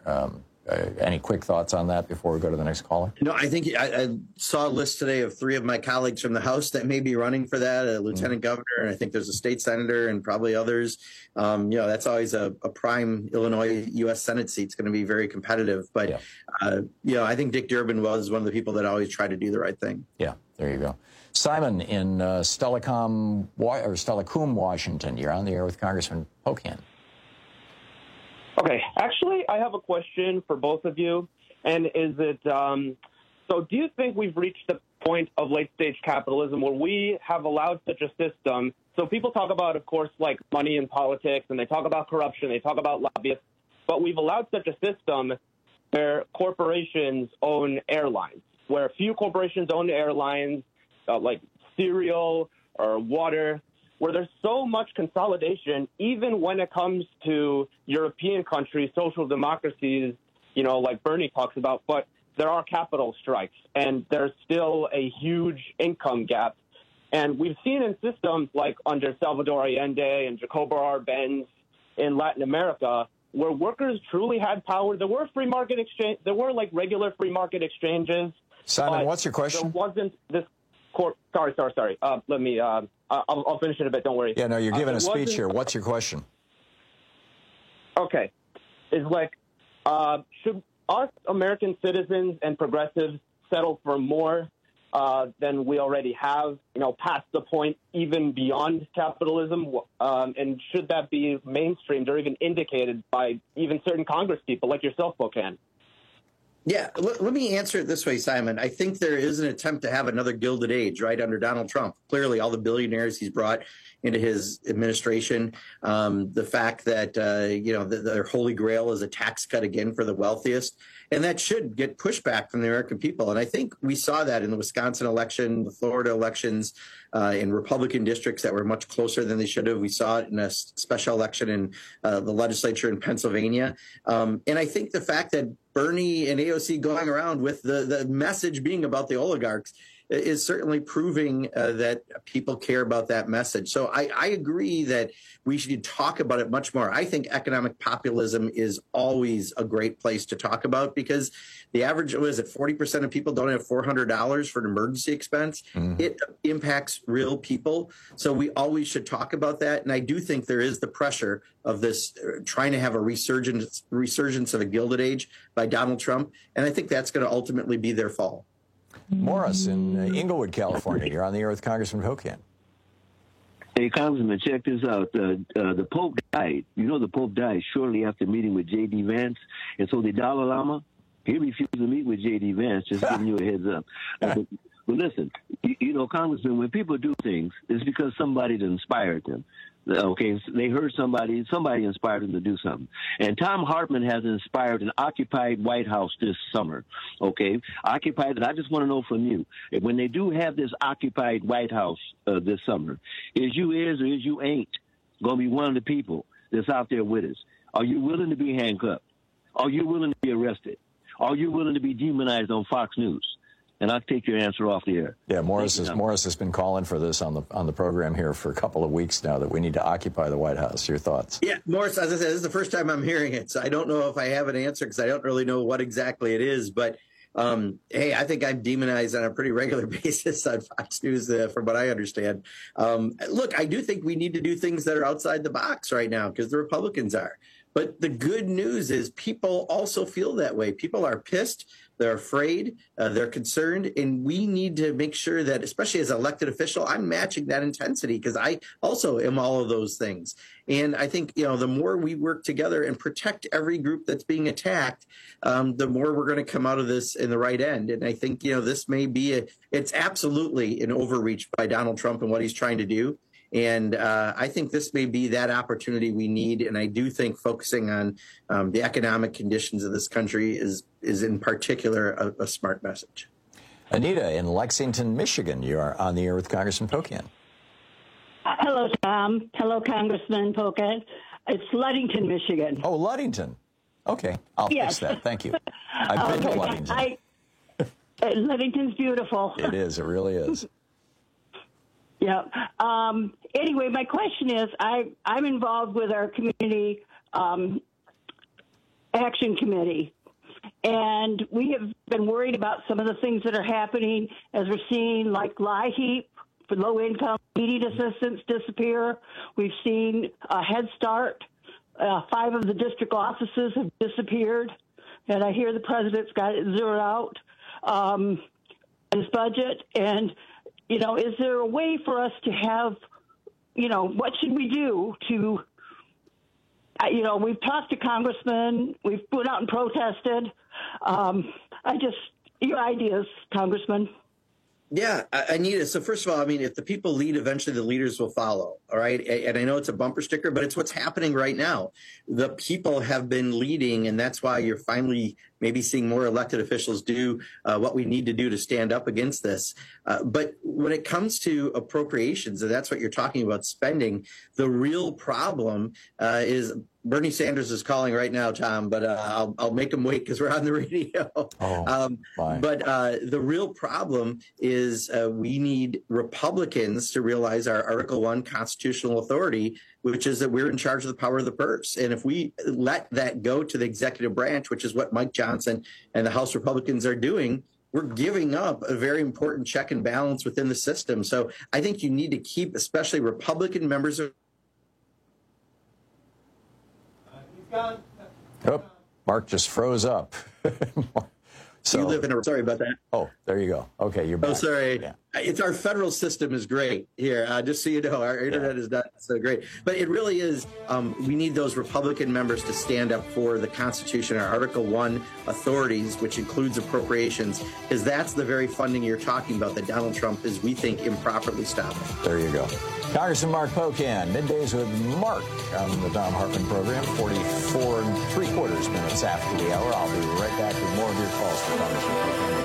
Any quick thoughts on that before we go to the next caller? No, I think I saw a list today of 3 of my colleagues from the House that may be running for that, a lieutenant governor, and I think there's a state senator and probably others. You know, that's always a prime Illinois U.S. Senate seat. It's going to be very competitive. But, you know, I think Dick Durbin was one of the people that always tried to do the right thing. Yeah, there you go. Simon in Steilacoom, Washington. You're on the air with Congressman Pocan. Okay, actually, I have a question for both of you, and is it, so do you think we've reached the point of late-stage capitalism where we have allowed such a system? So people talk about, of course, like money in politics, and they talk about corruption, they talk about lobbyists, but we've allowed such a system where corporations own airlines, where a few corporations own airlines, like cereal or water, where there's so much consolidation, even when it comes to European countries, social democracies, like Bernie talks about, but there are capital strikes, and there's still a huge income gap. And we've seen in systems like under Salvador Allende and Jacobo Arbenz in Latin America, where workers truly had power. There were free market exchange. There were like regular free market exchanges. Simon, what's your question? There wasn't this Sorry. Let me. I'll finish in a bit. Don't worry. Yeah, no, you're giving a speech here. What's your question? Okay, it's like, should us American citizens and progressives settle for more than we already have? Past the point, even beyond capitalism, and should that be mainstreamed or even indicated by even certain Congress people like yourself, Pocan? Yeah, let me answer it this way, Simon. I think there is an attempt to have another Gilded Age, right, under Donald Trump. Clearly, all the billionaires he's brought into his administration, the fact that, their holy grail is a tax cut again for the wealthiest, and that should get pushback from the American people. And I think we saw that in the Wisconsin election, the Florida elections, in Republican districts that were much closer than they should have. We saw it in a special election in the legislature in Pennsylvania. And I think the fact that Bernie and AOC going around with the message being about the oligarchs is certainly proving that people care about that message. So I agree that we should talk about it much more. I think economic populism is always a great place to talk about because the average, 40% of people don't have $400 for an emergency expense. Mm-hmm. It impacts real people. So we always should talk about that. And I do think there is the pressure of this trying to have a resurgence of a Gilded Age by Donald Trump. And I think that's going to ultimately be their fall. Morris in Inglewood, California. You're on the air with Congressman Pocan. Hey, Congressman, check this out. The Pope died. The Pope died shortly after meeting with J.D. Vance. And so the Dalai Lama, he refused to meet with J.D. Vance, just giving you a heads up. But listen, Congressman, when people do things, it's because somebody inspired them. Okay, they heard somebody inspired them to do something. And Thom Hartmann has inspired an occupied White House this summer. Okay, occupied, and I just want to know from you, when they do have this occupied White House this summer, is you or is you ain't going to be one of the people that's out there with us? Are you willing to be handcuffed? Are you willing to be arrested? Are you willing to be demonized on Fox News? And I'll take your answer off the air. Yeah, Morris has been calling for this on the program here for a couple of weeks now, that we need to occupy the White House. Your thoughts? Yeah, Morris, as I said, this is the first time I'm hearing it, so I don't know if I have an answer because I don't really know what exactly it is. But, hey, I think I'm demonized on a pretty regular basis on Fox News, from what I understand. Look, I do think we need to do things that are outside the box right now because the Republicans are. But the good news is people also feel that way. People are pissed. They're afraid, they're concerned, and we need to make sure that, especially as an elected official, I'm matching that intensity because I also am all of those things. And I think, the more we work together and protect every group that's being attacked, the more we're going to come out of this in the right end. And I think, this may be it's absolutely an overreach by Donald Trump and what he's trying to do. And I think this may be that opportunity we need. And I do think focusing on the economic conditions of this country is in particular a smart message. Anita in Lexington, Michigan, you are on the air with Congressman Pocan. Hello, Tom. Hello, Congressman Pocan. It's Ludington, Michigan. Oh, Ludington. Okay. I'll fix that. Thank you. I've been to Ludington. Ludington's beautiful. It is. It really is. Yeah. Anyway, my question is, I'm involved with our community action committee, and we have been worried about some of the things that are happening as we're seeing, like LIHEAP for low-income heating assistance disappear. We've seen Head Start. 5 of the district offices have disappeared, and I hear the president's got it zeroed out in his budget. And is there a way for us to have, what should we do to, we've talked to congressmen, we've went out and protested. Your ideas, Congressman. Yeah, Anita. So first of all, I mean, if the people lead, eventually the leaders will follow. All right. And I know it's a bumper sticker, but it's what's happening right now. The people have been leading, and that's why you're finally maybe seeing more elected officials do what we need to do to stand up against this. But when it comes to appropriations, and that's what you're talking about, spending, the real problem is Bernie Sanders is calling right now, Tom, but I'll make him wait because we're on the radio. But the real problem is we need Republicans to realize our Article 1 constitutional authority, which is that we're in charge of the power of the purse. And if we let that go to the executive branch, which is what Mike Johnson and the House Republicans are doing, we're giving up a very important check and balance within the system. So I think you need to keep, especially Republican members of Oh, Mark just froze up. So, you live in a, sorry about that. Oh, there you go. Okay, you're back. Oh, sorry. Yeah. It's our federal system is great here. Just so you know, our internet is not so great. But it really is, we need those Republican members to stand up for the Constitution, our Article 1 authorities, which includes appropriations, because that's the very funding you're talking about that Donald Trump is, we think, improperly stopping. There you go. Congressman Mark Pocan, Middays with Mark on the Thom Hartmann program, 44 3/4 minutes after the hour. I'll be right back with more of your calls for Congressman Pocan.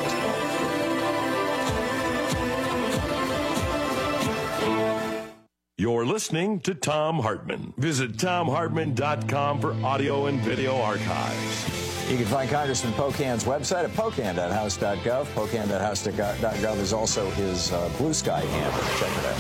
You're listening to Thom Hartmann. Visit ThomHartmann.com for audio and video archives. You can find Congressman Pocan's website at pocan.house.gov. Pocan.house.gov is also his Blue Sky handle. Check it out.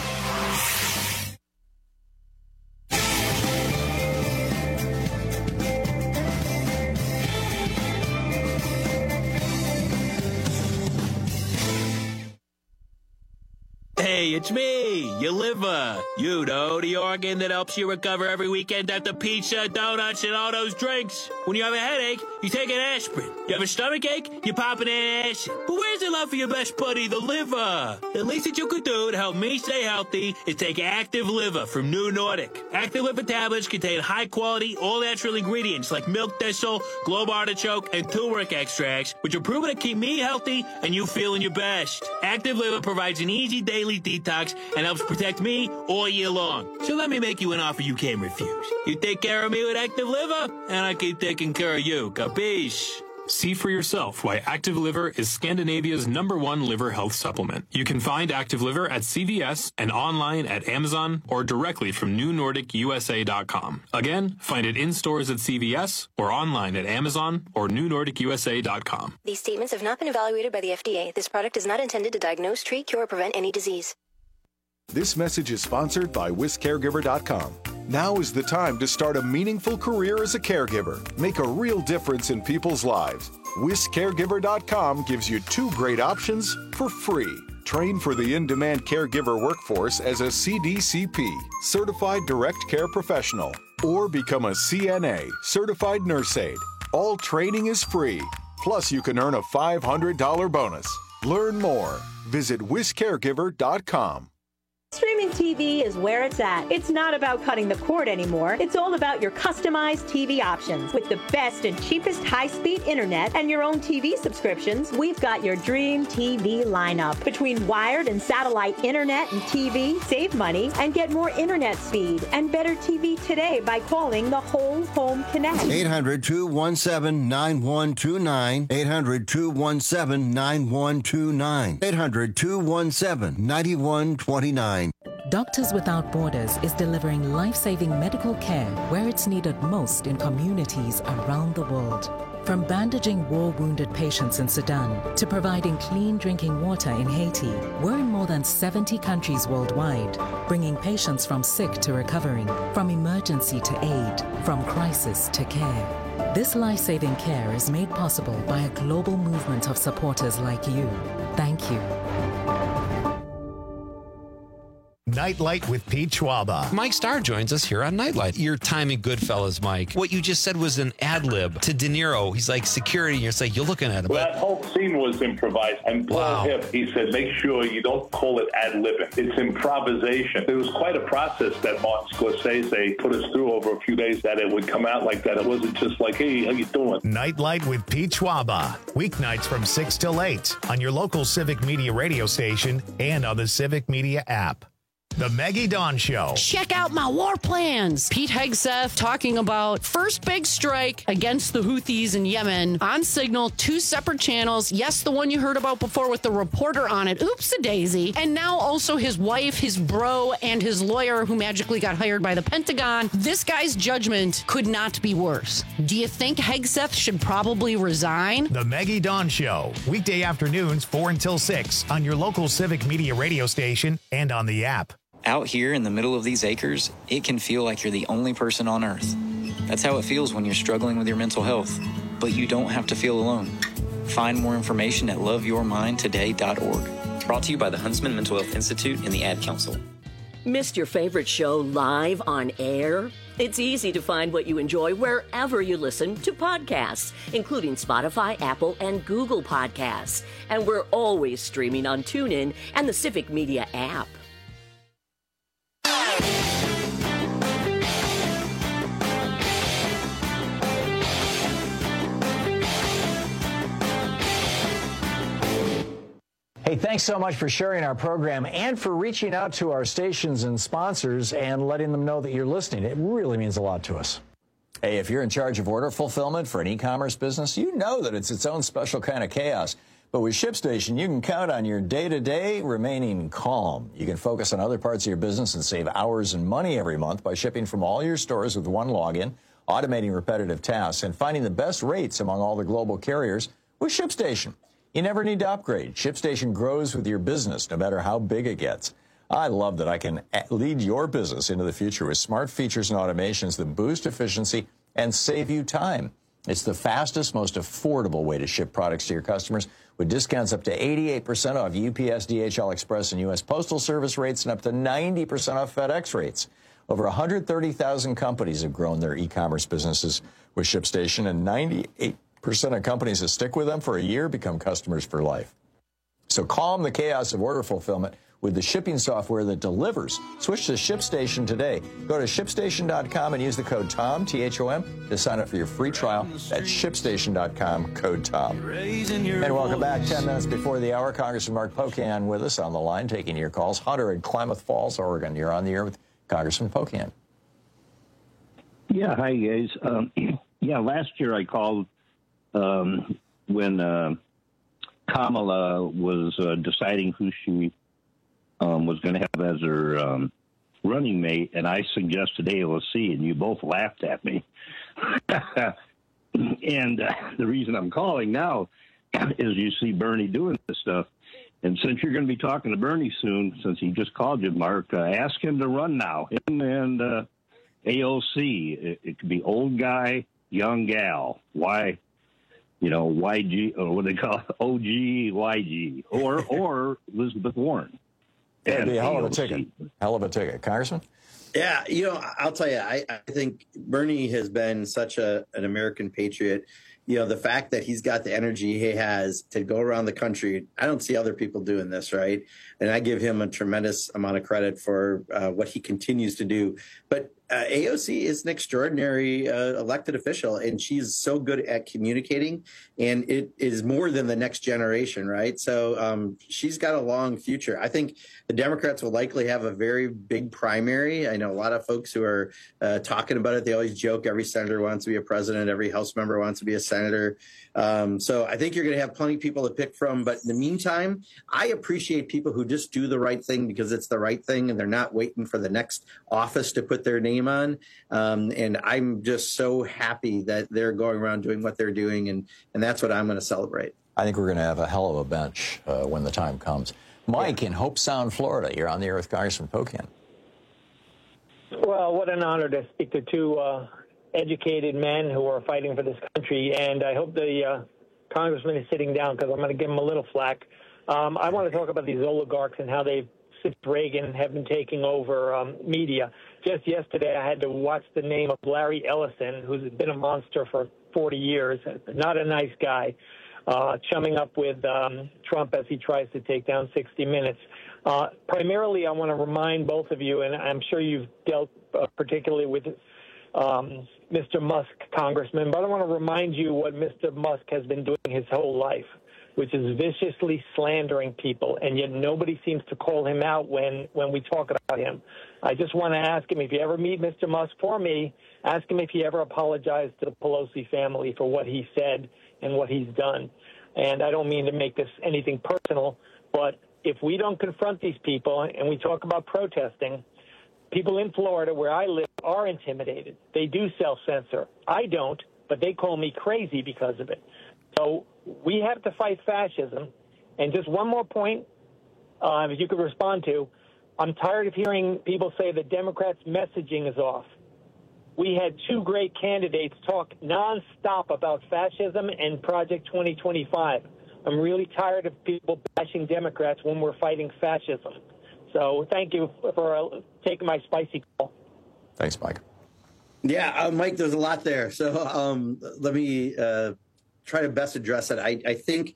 Hey, it's me, your liver. You know, the organ that helps you recover every weekend after pizza, donuts, and all those drinks. When you have a headache, you take an aspirin. You have a stomach ache, you pop an acid. But where's the love for your best buddy, the liver? The least that you could do to help me stay healthy is take Active Liver from New Nordic. Active Liver tablets contain high-quality, all-natural ingredients like milk thistle, globe artichoke, and turmeric extracts, which are proven to keep me healthy and you feeling your best. Active Liver provides an easy daily detox and helps protect me all year long. So let me make you an offer you can't refuse. You take care of me with Active Liver, and I keep taking care of you. Capiche? See for yourself why Active Liver is Scandinavia's #1 liver health supplement. You can find Active Liver at CVS and online at Amazon or directly from NewNordicUSA.com. Again, find it in stores at CVS or online at Amazon or NewNordicUSA.com. These statements have not been evaluated by the FDA. This product is not intended to diagnose, treat, cure, or prevent any disease. This message is sponsored by WisCaregiver.com. Now is the time to start a meaningful career as a caregiver. Make a real difference in people's lives. WisCaregiver.com gives you 2 great options for free. Train for the in-demand caregiver workforce as a CDCP, Certified Direct Care Professional, or become a CNA, Certified Nurse Aide. All training is free. Plus, you can earn a $500 bonus. Learn more. Visit WisCaregiver.com. Streaming TV is where it's at. It's not about cutting the cord anymore. It's all about your customized TV options. With the best and cheapest high-speed internet and your own TV subscriptions, we've got your dream TV lineup. Between wired and satellite internet and TV, save money and get more internet speed and better TV today by calling the Whole Home Connect. 800-217-9129. 800-217-9129. 800-217-9129. Doctors Without Borders is delivering life-saving medical care where it's needed most in communities around the world. From bandaging war-wounded patients in Sudan to providing clean drinking water in Haiti, we're in more than 70 countries worldwide, bringing patients from sick to recovering, from emergency to aid, from crisis to care. This life-saving care is made possible by a global movement of supporters like you. Thank you. Nightlight with Pete Schwaba. Mike Starr joins us here on Nightlight. Your time in Goodfellas, Mike. What you just said was an ad lib to De Niro. He's like security, and you're looking at him. Well, that whole scene was improvised. And Paul Hipp, he said, make sure you don't call it ad libbing. It's improvisation. It was quite a process that Martin Scorsese put us through over a few days that it would come out like that. It wasn't just like, hey, how you doing? Nightlight with Pete Schwaba. Weeknights from 6 till 8 on your local Civic Media radio station and on the Civic Media app. The Maggie Dawn Show. Check out my war plans. Pete Hegseth talking about first big strike against the Houthis in Yemen on Signal, 2 separate channels. Yes, the one you heard about before with the reporter on it. Oops-a-daisy. And now also his wife, his bro, and his lawyer who magically got hired by the Pentagon. This guy's judgment could not be worse. Do you think Hegseth should probably resign? The Maggie Dawn Show. Weekday afternoons 4 until 6 on your local Civic Media radio station and on the app. Out here in the middle of these acres, it can feel like you're the only person on Earth. That's how it feels when you're struggling with your mental health. But you don't have to feel alone. Find more information at loveyourmindtoday.org. Brought to you by the Huntsman Mental Health Institute and the Ad Council. Missed your favorite show live on air? It's easy to find what you enjoy wherever you listen to podcasts, including Spotify, Apple, and Google Podcasts. And we're always streaming on TuneIn and the Civic Media app. Hey, thanks so much for sharing our program and for reaching out to our stations and sponsors and letting them know that you're listening. It really means a lot to us. Hey, if you're in charge of order fulfillment for an e-commerce business, you know that it's its own special kind of chaos. But with ShipStation, you can count on your day-to-day remaining calm. You can focus on other parts of your business and save hours and money every month by shipping from all your stores with one login, automating repetitive tasks, and finding the best rates among all the global carriers with ShipStation. You never need to upgrade. ShipStation grows with your business, no matter how big it gets. I love that I can lead your business into the future with smart features and automations that boost efficiency and save you time. It's the fastest, most affordable way to ship products to your customers, with discounts up to 88% off UPS, DHL Express, and U.S. Postal Service rates, and up to 90% off FedEx rates. Over 130,000 companies have grown their e-commerce businesses with ShipStation, and 98% of companies that stick with them for a year become customers for life. So calm the chaos of order fulfillment with the shipping software that delivers. Switch to ShipStation today. Go to ShipStation.com and use the code TOM, T-H-O-M, to sign up for your free trial. That's ShipStation.com, code TOM. And welcome back. 10 minutes before the hour, Congressman Mark Pocan with us on the line, taking your calls. Hunter in Klamath Falls, Oregon. You're on the air with Congressman Pocan. Yeah, hi, guys. Last year I called when Kamala was deciding who she was going to have as her running mate, and I suggested AOC, and you both laughed at me. And the reason I'm calling now is you see Bernie doing this stuff. And since you're going to be talking to Bernie soon, since he just called you, Mark, ask him to run now. Him and AOC, it could be old guy, young gal. Why? You know, YG, or what they call it, OG, YG, or Elizabeth Warren. That'd be a hell of a ticket. Hell of a ticket. Congressman? Yeah, you know, I'll tell you, I think Bernie has been such an American patriot. You know, the fact that he's got the energy he has to go around the country, I don't see other people doing this, right? And I give him a tremendous amount of credit for what he continues to do. But AOC is an extraordinary elected official, and she's so good at communicating, and it is more than the next generation, right? So she's got a long future. I think the Democrats will likely have a very big primary. I know a lot of folks who are talking about it. They always joke every senator wants to be a president, every House member wants to be a senator. So I think you're going to have plenty of people to pick from. But in the meantime, I appreciate people who just do the right thing because it's the right thing, and they're not waiting for the next office to put their name on. And I'm just so happy that they're going around doing what they're doing, and that's what I'm going to celebrate. I think we're going to have a hell of a bench when the time comes. Mike in Hope Sound, Florida. You're on the air with Congressman Pocan. Well, what an honor to speak to two educated men who are fighting for this country, and I hope the congressman is sitting down because I'm going to give him a little flack. I want to talk about these oligarchs and how they've since Reagan have been taking over media. Just yesterday, I had to watch the name of Larry Ellison, who's been a monster for 40 years, not a nice guy, chumming up with Trump as he tries to take down 60 Minutes. Primarily, I want to remind both of you, and I'm sure you've dealt particularly with Mr. Musk, Congressman, but I want to remind you what Mr. Musk has been doing his whole life, which is viciously slandering people, and yet nobody seems to call him out when we talk about him. I just want to ask him, if you ever meet Mr. Musk for me, ask him if he ever apologized to the Pelosi family for what he said and what he's done. And I don't mean to make this anything personal, but if we don't confront these people and we talk about protesting, people in Florida where I live are intimidated. They do self-censor. I don't, but they call me crazy because of it. So we have to fight fascism. And just one more point, if you could respond to, I'm tired of hearing people say the Democrats' messaging is off. We had two great candidates talk nonstop about fascism and Project 2025. I'm really tired of people bashing Democrats when we're fighting fascism. So thank you for taking my spicy call. Thanks, Mike. Yeah, Mike, there's a lot there. So let me try to best address it. I think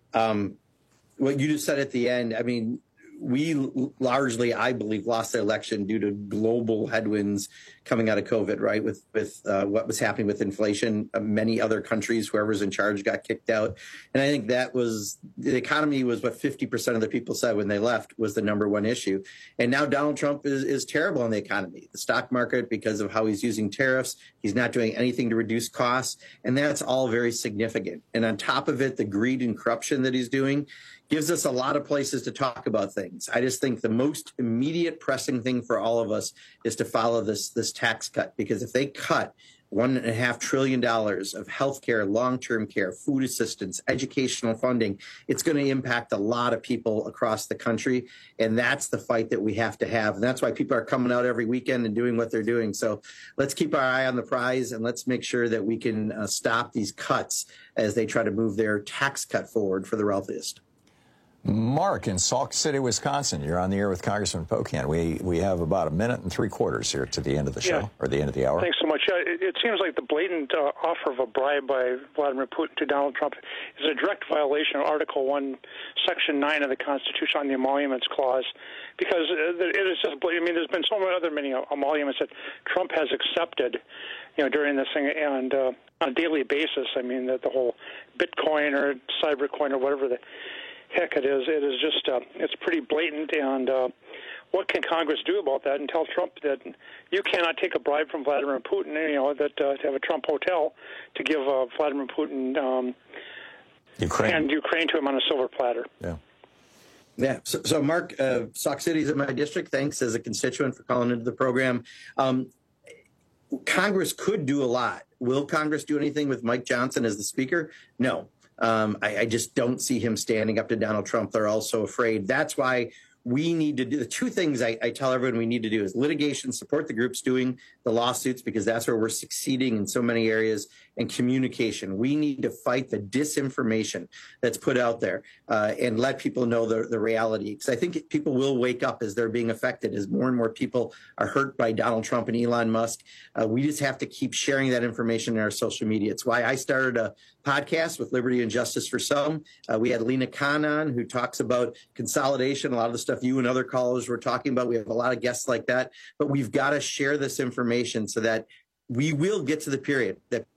what you just said at the end, I mean, we largely, I believe, lost the election due to global headwinds coming out of COVID, right? With what was happening with inflation, many other countries, whoever's in charge got kicked out. And I think that was, the economy was what 50% of the people said when they left was the number one issue. And now Donald Trump is terrible on the economy. The stock market, because of how he's using tariffs, he's not doing anything to reduce costs. And that's all very significant. And on top of it, the greed and corruption that he's doing gives us a lot of places to talk about things. I just think the most immediate pressing thing for all of us is to follow this tax cut, because if they cut $1.5 trillion of healthcare, long-term care, food assistance, educational funding, it's going to impact a lot of people across the country. And that's the fight that we have to have. And that's why people are coming out every weekend and doing what they're doing. So let's keep our eye on the prize and let's make sure that we can stop these cuts as they try to move their tax cut forward for the wealthiest. Mark in Sauk City, Wisconsin. You're on the air with Congressman Pocan. We have about 1 minute and 3/4 here to the end of the show, or the end of the hour. Thanks so much. It seems like the blatant offer of a bribe by Vladimir Putin to Donald Trump is a direct violation of Article 1, Section 9 of the Constitution on the Emoluments Clause, because it is just, I mean, there's been so many emoluments that Trump has accepted, during this thing, and on a daily basis. I mean, the whole Bitcoin or Cybercoin or whatever the heck it is just, it's pretty blatant. And what can Congress do about that and tell Trump that you cannot take a bribe from Vladimir Putin, that to have a Trump hotel to give Vladimir Putin Ukraine to him on a silver platter. Yeah. Yeah. So Mark, Sauk City's in my district. Thanks as a constituent for calling into the program. Congress could do a lot. Will Congress do anything with Mike Johnson as the speaker? No. I just don't see him standing up to Donald Trump. They're all so afraid. That's why we need to do the two things I tell everyone we need to do is litigation, support the groups doing the lawsuits, because that's where we're succeeding in so many areas, and communication. We need to fight the disinformation that's put out there and let people know the reality. Because I think people will wake up as they're being affected, as more and more people are hurt by Donald Trump and Elon Musk. We just have to keep sharing that information in our social media. It's why I started a podcast with Liberty and Justice for Some. We had Lena Khan on, who talks about consolidation, a lot of the stuff you and other callers were talking about. We have a lot of guests like that. But we've got to share this information so that we will get to the period that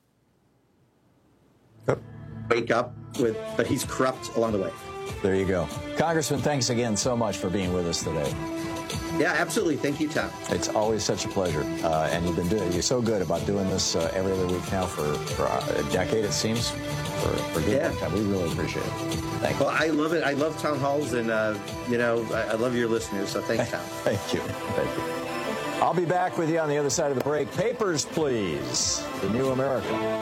wake up with, but he's corrupt along the way. There you go. Congressman, thanks again so much for being with us today. Yeah, absolutely. Thank you, Tom. It's always such a pleasure. And you're so good about doing this every other week now for a decade, it seems, for good time. We really appreciate it. Thank you. Well, I love it. I love town halls, and, I love your listeners. So thanks, Tom. Thank you. Thank you. I'll be back with you on the other side of the break. Papers, please. The New America.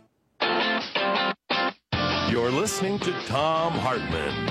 You're listening to Thom Hartmann.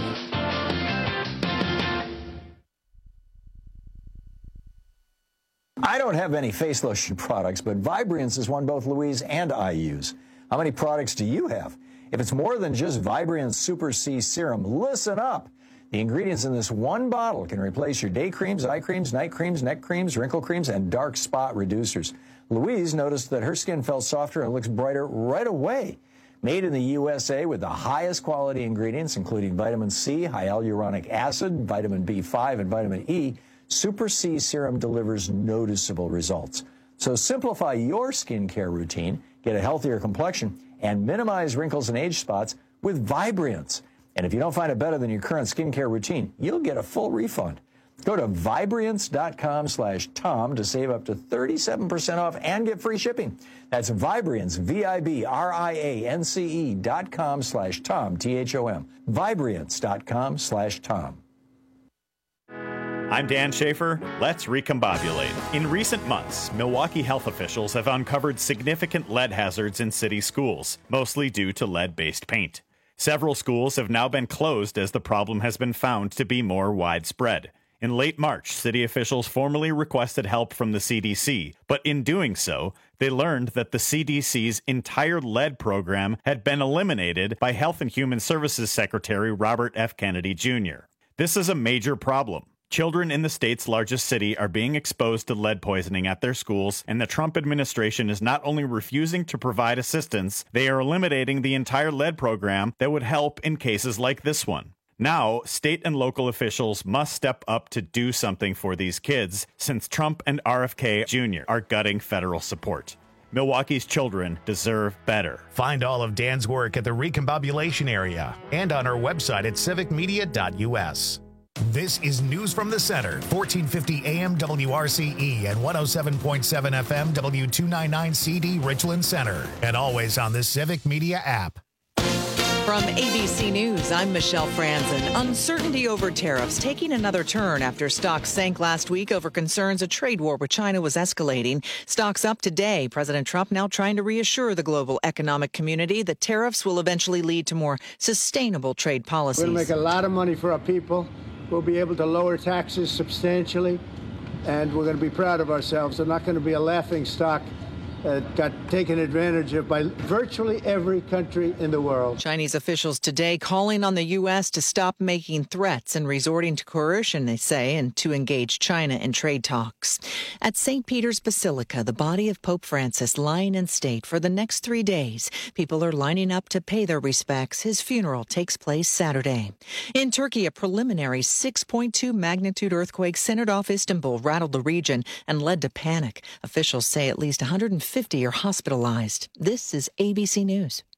I don't have any face lotion products, but Vibriance is one both Louise and I use. How many products do you have? If it's more than just Vibriance Super C Serum, listen up. The ingredients in this one bottle can replace your day creams, eye creams, night creams, neck creams, wrinkle creams, and dark spot reducers. Louise noticed that her skin felt softer and looks brighter right away. Made in the USA with the highest quality ingredients, including vitamin C, hyaluronic acid, vitamin B5, and vitamin E, Super C Serum delivers noticeable results. So simplify your skincare routine, get a healthier complexion, and minimize wrinkles and age spots with Vibrance. And if you don't find it better than your current skincare routine, you'll get a full refund. Go to Vibrance.com/Tom to save up to 37% off and get free shipping. That's Vibrance, Vibrance.com/Tom, Thom. Vibrance.com/Tom. I'm Dan Schaefer. Let's recombobulate. In recent months, Milwaukee health officials have uncovered significant lead hazards in city schools, mostly due to lead-based paint. Several schools have now been closed as the problem has been found to be more widespread. In late March, city officials formally requested help from the CDC, but in doing so, they learned that the CDC's entire lead program had been eliminated by Health and Human Services Secretary Robert F. Kennedy Jr. This is a major problem. Children in the state's largest city are being exposed to lead poisoning at their schools, and the Trump administration is not only refusing to provide assistance, they are eliminating the entire lead program that would help in cases like this one. Now, state and local officials must step up to do something for these kids, since Trump and RFK Jr. are gutting federal support. Milwaukee's children deserve better. Find all of Dan's work at the Recombobulation area and on our website at civicmedia.us. This is News from the Center, 1450 AM WRCE and 107.7 FM W299CD Richland Center, and always on the Civic Media app. From ABC News, I'm Michelle Franzen. Uncertainty over tariffs taking another turn after stocks sank last week over concerns a trade war with China was escalating. Stocks up today. President Trump now trying to reassure the global economic community that tariffs will eventually lead to more sustainable trade policies. We're going to make a lot of money for our people. We'll be able to lower taxes substantially, and we're going to be proud of ourselves. They're not going to be a laughing stock got taken advantage of by virtually every country in the world. Chinese officials today calling on the U.S. to stop making threats and resorting to coercion, they say, and to engage China in trade talks. At St. Peter's Basilica, the body of Pope Francis lying in state for the next 3 days. People are lining up to pay their respects. His funeral takes place Saturday. In Turkey, a preliminary 6.2 magnitude earthquake centered off Istanbul rattled the region and led to panic. Officials say at least 150 are hospitalized. This is ABC News.